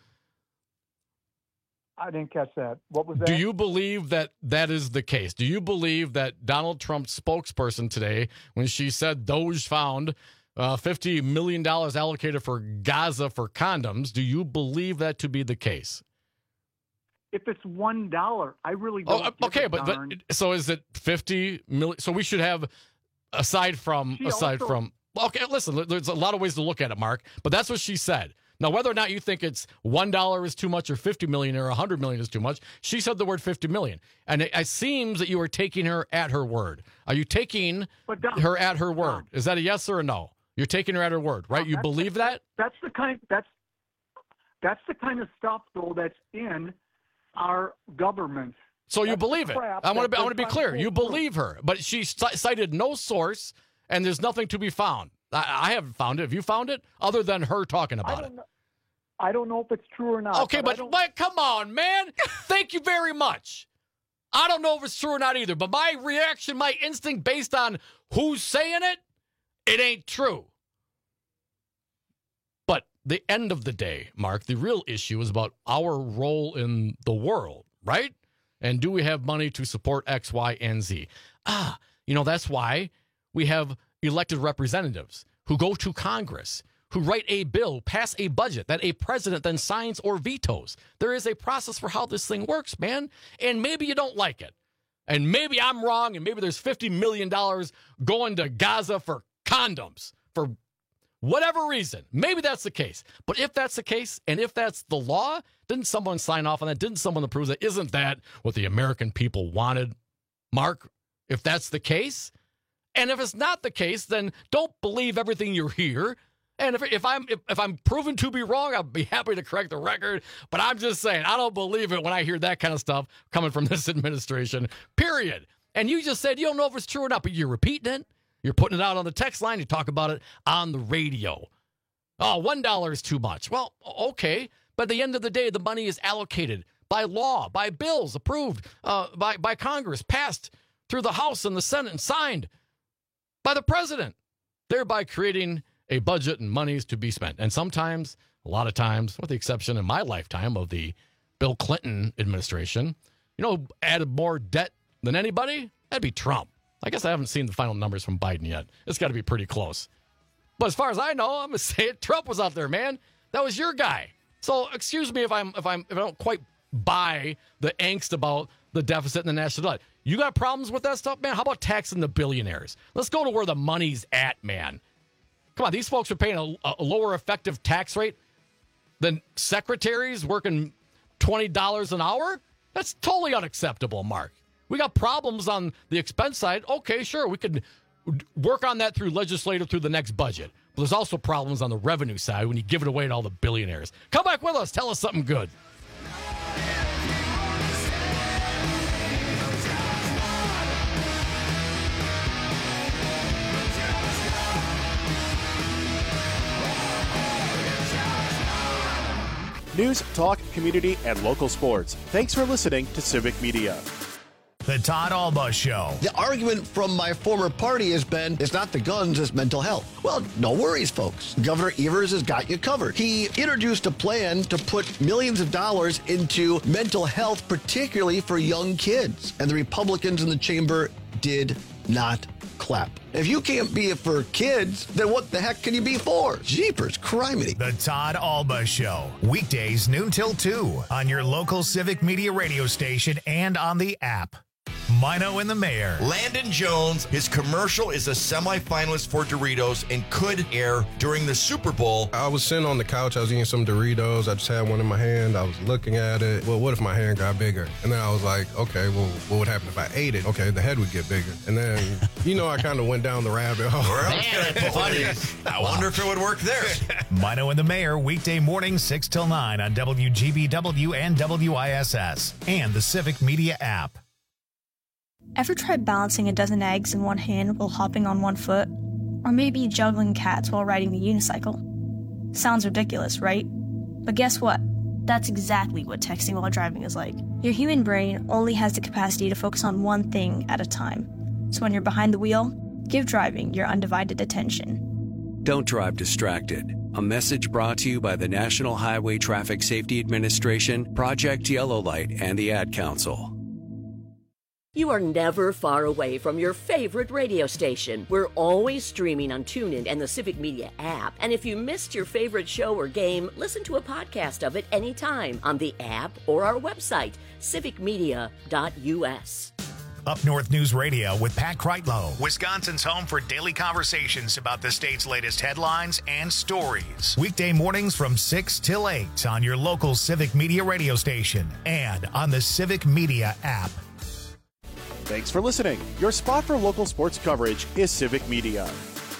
I didn't catch that. What was that? Do you believe that that is the case? Do you believe that Donald Trump's spokesperson today, when she said Doge found uh, fifty million dollars allocated for Gaza for condoms, do you believe that to be the case? If it's one dollar, I really don't. Oh, give okay, a but, but darn. so is it fifty million? So we should have, aside from She aside also- from. Okay, listen. There's a lot of ways to look at it, Mark. But that's what she said. Now, whether or not you think it's one dollar is too much, or fifty million, or a hundred million is too much, she said the word fifty million, and it, it seems that you are taking her at her word. Are you taking But Dom, her at her word? Dom, Is that a yes or a no? You're taking her at her word, right? Dom, You that's believe the, that? That's the kind. That's that's the kind of stuff, though, that's in our government. So you That's believe the it? crap I want to that be. I want to be they're clear. trying to You pull through. believe her, but she c- cited no source, and there's nothing to be found. I, I haven't found it. Have you found it, other than her talking I about don't it? know. I don't know if it's true or not. Okay, but, I but, don't- but come on, man. Thank you very much. I don't know if it's true or not either, but my reaction, my instinct based on who's saying it, it ain't true. But the end of the day, Mark, the real issue is about our role in the world, right? And do we have money to support X, Y, and Z? Ah, you know, that's why we have elected representatives who go to Congress, who write a bill, pass a budget that a president then signs or vetoes. There is a process for how this thing works, man. And maybe you don't like it. And maybe I'm wrong, and maybe there's fifty million dollars going to Gaza for condoms, for whatever reason. Maybe that's the case. But if that's the case, and if that's the law, didn't someone sign off on that? Didn't someone approve that? Isn't that what the American people wanted, Mark? If that's the case? And if it's not the case, then don't believe everything you hear. And if, if I'm if, if I'm proven to be wrong, I'll be happy to correct the record. But I'm just saying, I don't believe it when I hear that kind of stuff coming from this administration, period. And you just said you don't know if it's true or not, but you're repeating it. You're putting it out on the text line. You talk about it on the radio. Oh, one dollar is too much. Well, okay. But at the end of the day, the money is allocated by law, by bills approved uh, by, by Congress, passed through the House and the Senate, and signed by the president, thereby creating a budget and monies to be spent. And sometimes, a lot of times, with the exception in my lifetime of the Bill Clinton administration, you know, who added more debt than anybody? That'd be Trump. I guess I haven't seen the final numbers from Biden yet. It's got to be pretty close. But as far as I know, I'm going to say it, Trump was out there, man. That was your guy. So excuse me if I'm if I'm if I don't quite buy the angst about the deficit and the national debt. You got problems with that stuff, man? How about taxing the billionaires? Let's go to where the money's at, man. Come on, these folks are paying a, a lower effective tax rate than secretaries working twenty dollars an hour? That's totally unacceptable, Mark. We got problems on the expense side. Okay, sure, we could work on that through legislative through the next budget. But there's also problems on the revenue side when you give it away to all the billionaires. Come back with us. Tell us something good. News, talk, community, and local sports. Thanks for listening to Civic Media. The Todd Alba Show. The argument from my former party has been, it's not the guns, it's mental health. Well, no worries, folks. Governor Evers has got you covered. He introduced a plan to put millions of dollars into mental health, particularly for young kids. And the Republicans in the chamber did not clap. If you can't be it for kids, then what the heck can you be for? Jeepers, criminy. The Todd Alba Show. Weekdays noon till two on your local Civic Media radio station and on the app. Mino and the Mayor. Landon Jones, his commercial is a semifinalist for Doritos and could air during the Super Bowl. I was sitting on the couch, I was eating some Doritos, I just had one in my hand, I was looking at it. Well, what if my hand got bigger? And then I was like, okay, well, what would happen if I ate it? Okay, the head would get bigger. And then, you know, I kind of went down the rabbit hole. Man, I wonder if it would work there. Mino and the Mayor, weekday morning, six till nine on W G B W and W I S S and the Civic Media app. Ever tried balancing a dozen eggs in one hand while hopping on one foot? Or maybe juggling cats while riding a unicycle? Sounds ridiculous, right? But guess what? That's exactly what texting while driving is like. Your human brain only has the capacity to focus on one thing at a time. So when you're behind the wheel, give driving your undivided attention. Don't drive distracted. A message brought to you by the National Highway Traffic Safety Administration, Project Yellow Light, and the Ad Council. You are never far away from your favorite radio station. We're always streaming on TuneIn and the Civic Media app. And if you missed your favorite show or game, listen to a podcast of it anytime on the app or our website, civic media dot u s. Up North News Radio with Pat Kreitlow, Wisconsin's home for daily conversations about the state's latest headlines and stories. Weekday mornings from six till eight on your local Civic Media radio station and on the Civic Media app. Thanks for listening. Your spot for local sports coverage is Civic Media.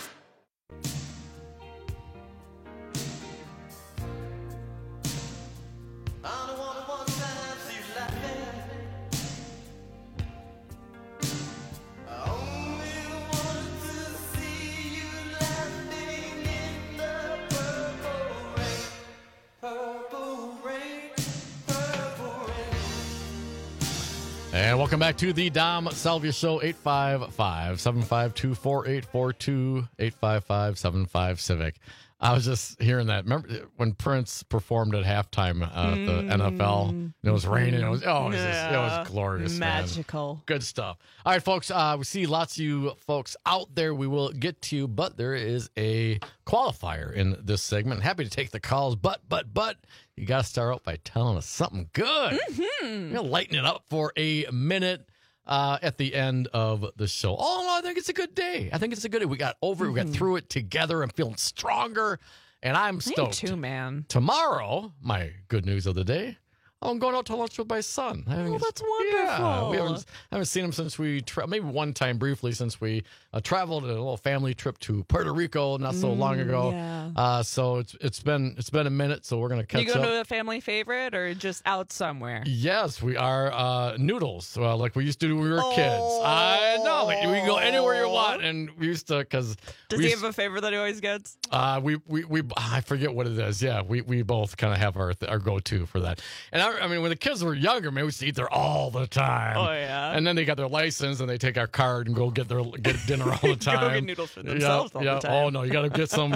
And welcome back to the Dom Salvia Show, eight five five, seven five two, four eight four two, eight five five, seven five Civic. I was just hearing that. Remember when Prince performed at halftime uh, at the mm. N F L? And it was raining. It was, oh, it was, just, it was glorious. Magical. Man. Good stuff. All right, folks. Uh, we see lots of you folks out there. We will get to you, but there is a qualifier in this segment. Happy to take the calls, but, but, but, you got to start out by telling us something good. Mm-hmm. We're going to lighten it up for a minute uh, at the end of the show. Oh, no, I think it's a good day. I think it's a good day. We got over mm-hmm. it. We got through it together. I'm feeling stronger, and I'm stoked. Me too, man. Tomorrow, my good news of the day, I'm going out to lunch with my son. Oh, that's wonderful. Yeah, we haven't, haven't seen him since we, tra- maybe one time briefly since we uh, traveled a little family trip to Puerto Rico not so mm, long ago. Yeah. Uh, so it's it's been it's been a minute, so we're going to catch up. You going to a family favorite or just out somewhere? Yes, we are uh, noodles, well, like we used to do when we were oh. kids. I know. Like, we can go anywhere you want, and we used to, because... Does he have a favorite that he always gets? Uh, we, we, we, I forget what it is. Yeah, we, we both kind of have our our go-to for that. And I, I mean, when the kids were younger, man, we used to eat there all the time. Oh, yeah. And then they got their license, and they take our card and go get their get dinner all the time. Go get noodles for themselves yeah, all yeah. the time. Oh, no, you got to get some.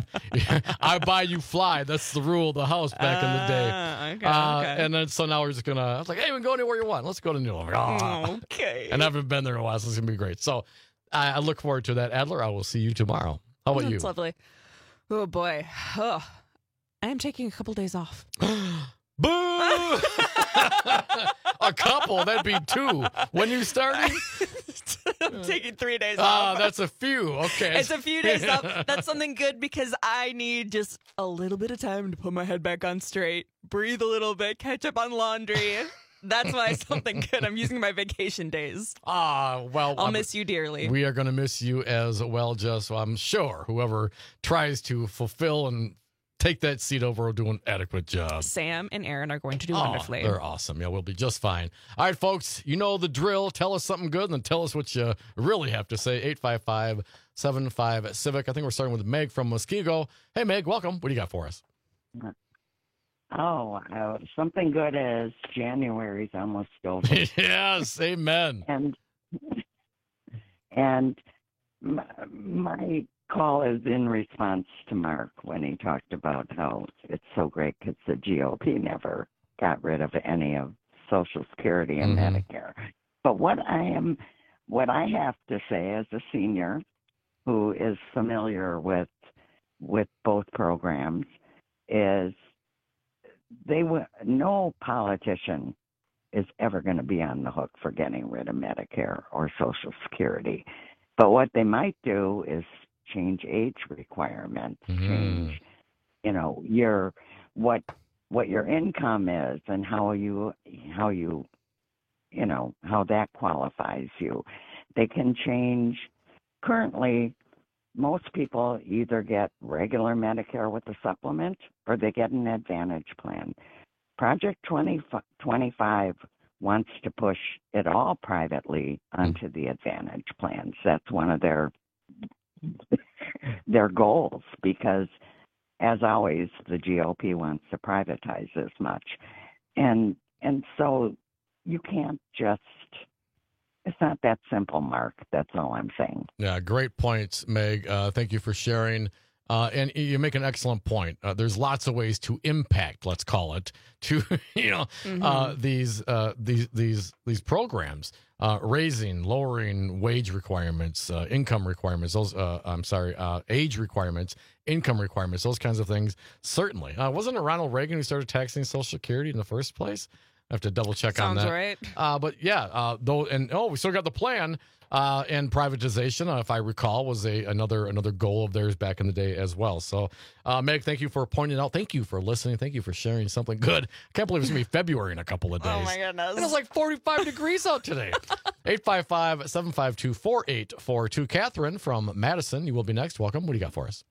I buy, you fly. That's the rule of the house back uh, in the day. Okay, uh, okay. And then, so now we're just going to, I was like, hey, we can go anywhere you want. Let's go to Noodle. Like, oh. Okay. And I haven't been there in a while, so it's going to be great. So I, I look forward to that. Adler, I will see you tomorrow. How about That's you? That's lovely. Oh, boy. Oh, I am taking a couple days off. Boo! A couple, that'd be two. When you starting? I'm taking three days Ah, off. uh, that's a few. Okay. It's a few days off. That's something good because I need just a little bit of time to put my head back on straight, breathe a little bit, catch up on laundry. That's why something good. I'm using my vacation days. Ah, well. I'll I'm, miss you dearly. We are going to miss you as well, Jess. So I'm sure whoever tries to fulfill and take that seat over will do an adequate job. Sam and Aaron are going to do oh, wonderfully. They're awesome. Yeah, we'll be just fine. All right, folks, you know the drill. Tell us something good, and then tell us what you really have to say. eight five five, seven five, Civic. I think we're starting with Meg from Muskego. Hey, Meg, welcome. What do you got for us? Oh, uh, something good as January's almost over. Yes, amen. And and my, my call is in response to Mark when he talked about how it's so great because the G O P never got rid of any of Social Security and Mhm. Medicare. But what I am, what I have to say as a senior who is familiar with with both programs is they will, no politician is ever going to be on the hook for getting rid of Medicare or Social Security. But what they might do is change age requirements, change, you know, your what what your income is and how you how you you know how that qualifies you. They can change. Currently, most people either get regular Medicare with a supplement or they get an Advantage plan. Project twenty twenty-five wants to push it all privately onto the Advantage plans. That's one of their their goals because, as always, the G O P wants to privatize as much. And and so you can't just, it's not that simple, Mark. That's all I'm saying. Yeah, great points, Meg. Uh, thank you for sharing. Uh, and you make an excellent point. Uh, there's lots of ways to impact, let's call it, to you know Mm-hmm. uh, these uh, these these these programs, uh, raising, lowering wage requirements, uh, income requirements. Those uh, I'm sorry, uh, age requirements, income requirements, those kinds of things. Certainly, uh, wasn't it Ronald Reagan who started taxing Social Security in the first place? I have to double check on Sounds that. right. Uh, but yeah, uh, though, and oh, we still got the plan. Uh, and privatization, uh, if I recall, was a another another goal of theirs back in the day as well. So, uh, Meg, thank you for pointing out. Thank you for listening. Thank you for sharing something good. I can't believe it's going to be February in a couple of days. Oh, my goodness. And it's like forty-five degrees out today. eight five five, seven five two, four eight four two. Catherine from Madison, you will be next. Welcome. What do you got for us?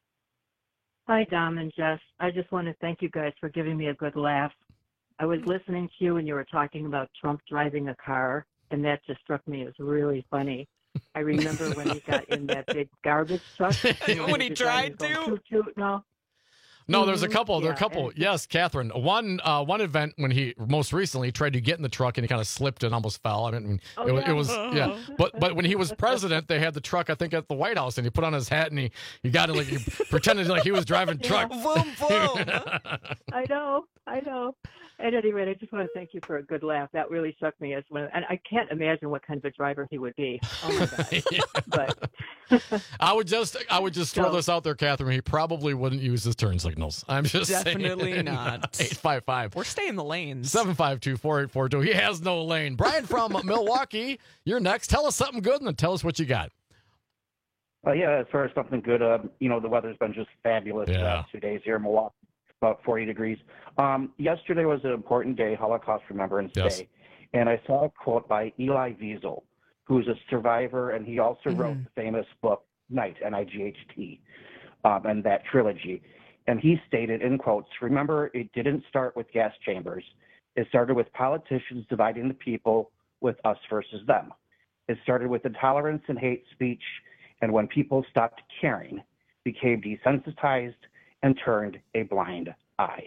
Hi, Dom and Jess. I just want to thank you guys for giving me a good laugh. I was listening to you when you were talking about Trump driving a car, and that just struck me as really funny. I remember when he got in that big garbage truck. You know, When he tried going, to? Toot, toot, no. No, there's a Mhm, couple. There are a yeah, couple. and- Yes, Catherine. One uh, one event when he most recently tried to get in the truck and he kind of slipped and almost fell. I mean, Oh, it, was- yeah. it was yeah. But but when he was president, they had the truck I think at the White House, and he put on his hat and he he got it like he pretended like he was driving the truck. Boom, boom. I know, I know. At any rate, I just want to thank you for a good laugh. That really struck me as one, and I can't imagine what kind of a driver he would be. Oh my God! But I would just I would just throw So- this out there, Catherine. He probably wouldn't use his turn signals. I'm just Definitely saying. not. eight five five. We're staying in the lanes. seven five two, four eight four two. He has no lane. Brian from Milwaukee, you're next. Tell us something good and then tell us what you got. Uh, yeah, as far as something good, uh, you know, the weather's been just fabulous Yeah. the last two days here in Milwaukee, about forty degrees. Um, yesterday was an important day, Holocaust Remembrance Yes. Day, and I saw a quote by Elie Wiesel, who's a survivor, and he also wrote Mhm. the famous book Night, N I G H T, um, and that trilogy. And he stated, in quotes, "Remember, it didn't start with gas chambers. It started with politicians dividing the people with us versus them. It started with intolerance and hate speech, and when people stopped caring, became desensitized, and turned a blind eye."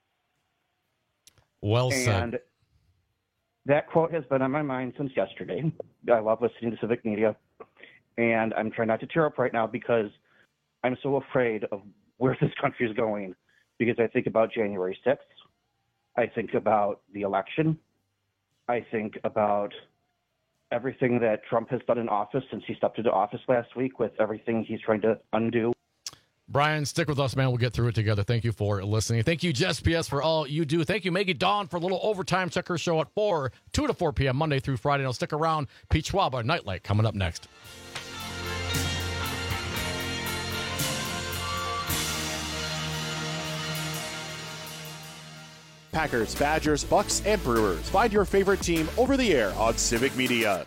Well said. And that quote has been on my mind since yesterday. I love listening to civic media, and I'm trying not to tear up right now because I'm so afraid of where this country is going, because I think about January sixth. I think about the election. I think about everything that Trump has done in office since he stepped into office last week, with everything he's trying to undo. Brian, stick with us, man. We'll get through it together. Thank you for listening. Thank you, Jess P S, for all you do. Thank you, Maggie Dawn, for a little overtime. Check her show at four, two to four p.m. Monday through Friday. Now stick around. Pete Schwab, our Nightlight, coming up next. Packers, Badgers, Bucks, and Brewers. Find your favorite team over the air on Civic Media.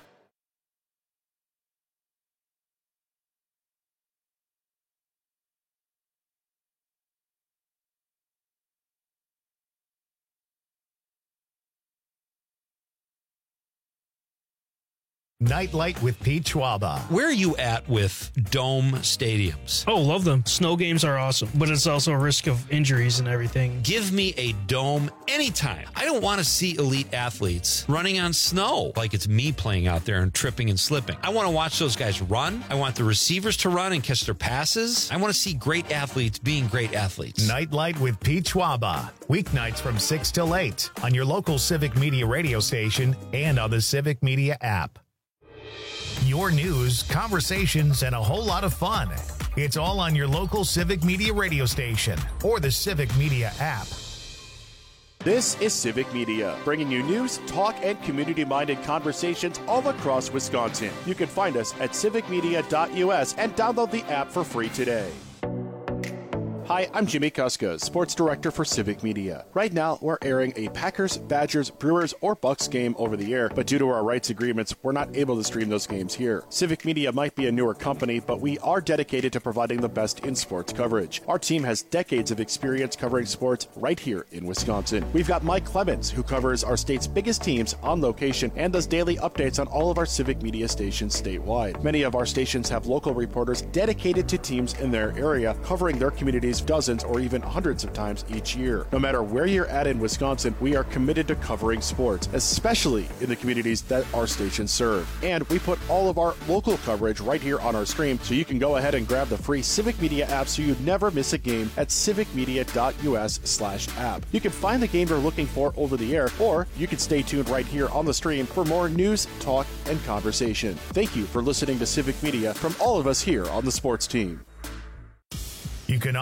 Nightlight with Pete Schwaba. Where are you at with dome stadiums? Oh, love them. Snow games are awesome, but it's also a risk of injuries and everything. Give me a dome anytime. I don't want to see elite athletes running on snow like it's me playing out there and tripping and slipping. I want to watch those guys run. I want the receivers to run and catch their passes. I want to see great athletes being great athletes. Nightlight with Pete Schwaba. Weeknights from six till eight on your local Civic Media radio station and on the Civic Media app. Your news, conversations, and a whole lot of fun. It's all on your local Civic Media radio station or the Civic Media app. This is Civic Media, bringing you news, talk, and community-minded conversations all across Wisconsin. You can find us at civic media dot U S and download the app for free today. Hi, I'm Jimmy Kuska, Sports Director for Civic Media. Right now, we're airing a Packers, Badgers, Brewers, or Bucks game over the air, but due to our rights agreements, we're not able to stream those games here. Civic Media might be a newer company, but we are dedicated to providing the best in sports coverage. Our team has decades of experience covering sports right here in Wisconsin. We've got Mike Clemens, who covers our state's biggest teams on location and does daily updates on all of our Civic Media stations statewide. Many of our stations have local reporters dedicated to teams in their area, covering their communities dozens or even hundreds of times each year. No matter where you're at in Wisconsin, we are committed to covering sports, especially in the communities that our stations serve. And we put all of our local coverage right here on our stream, so you can go ahead and grab the free Civic Media app so you never miss a game at civic media dot U S slash app. You can find the game you're looking for over the air, or you can stay tuned right here on the stream for more news, talk, and conversation. Thank you for listening to Civic Media from all of us here on the sports team.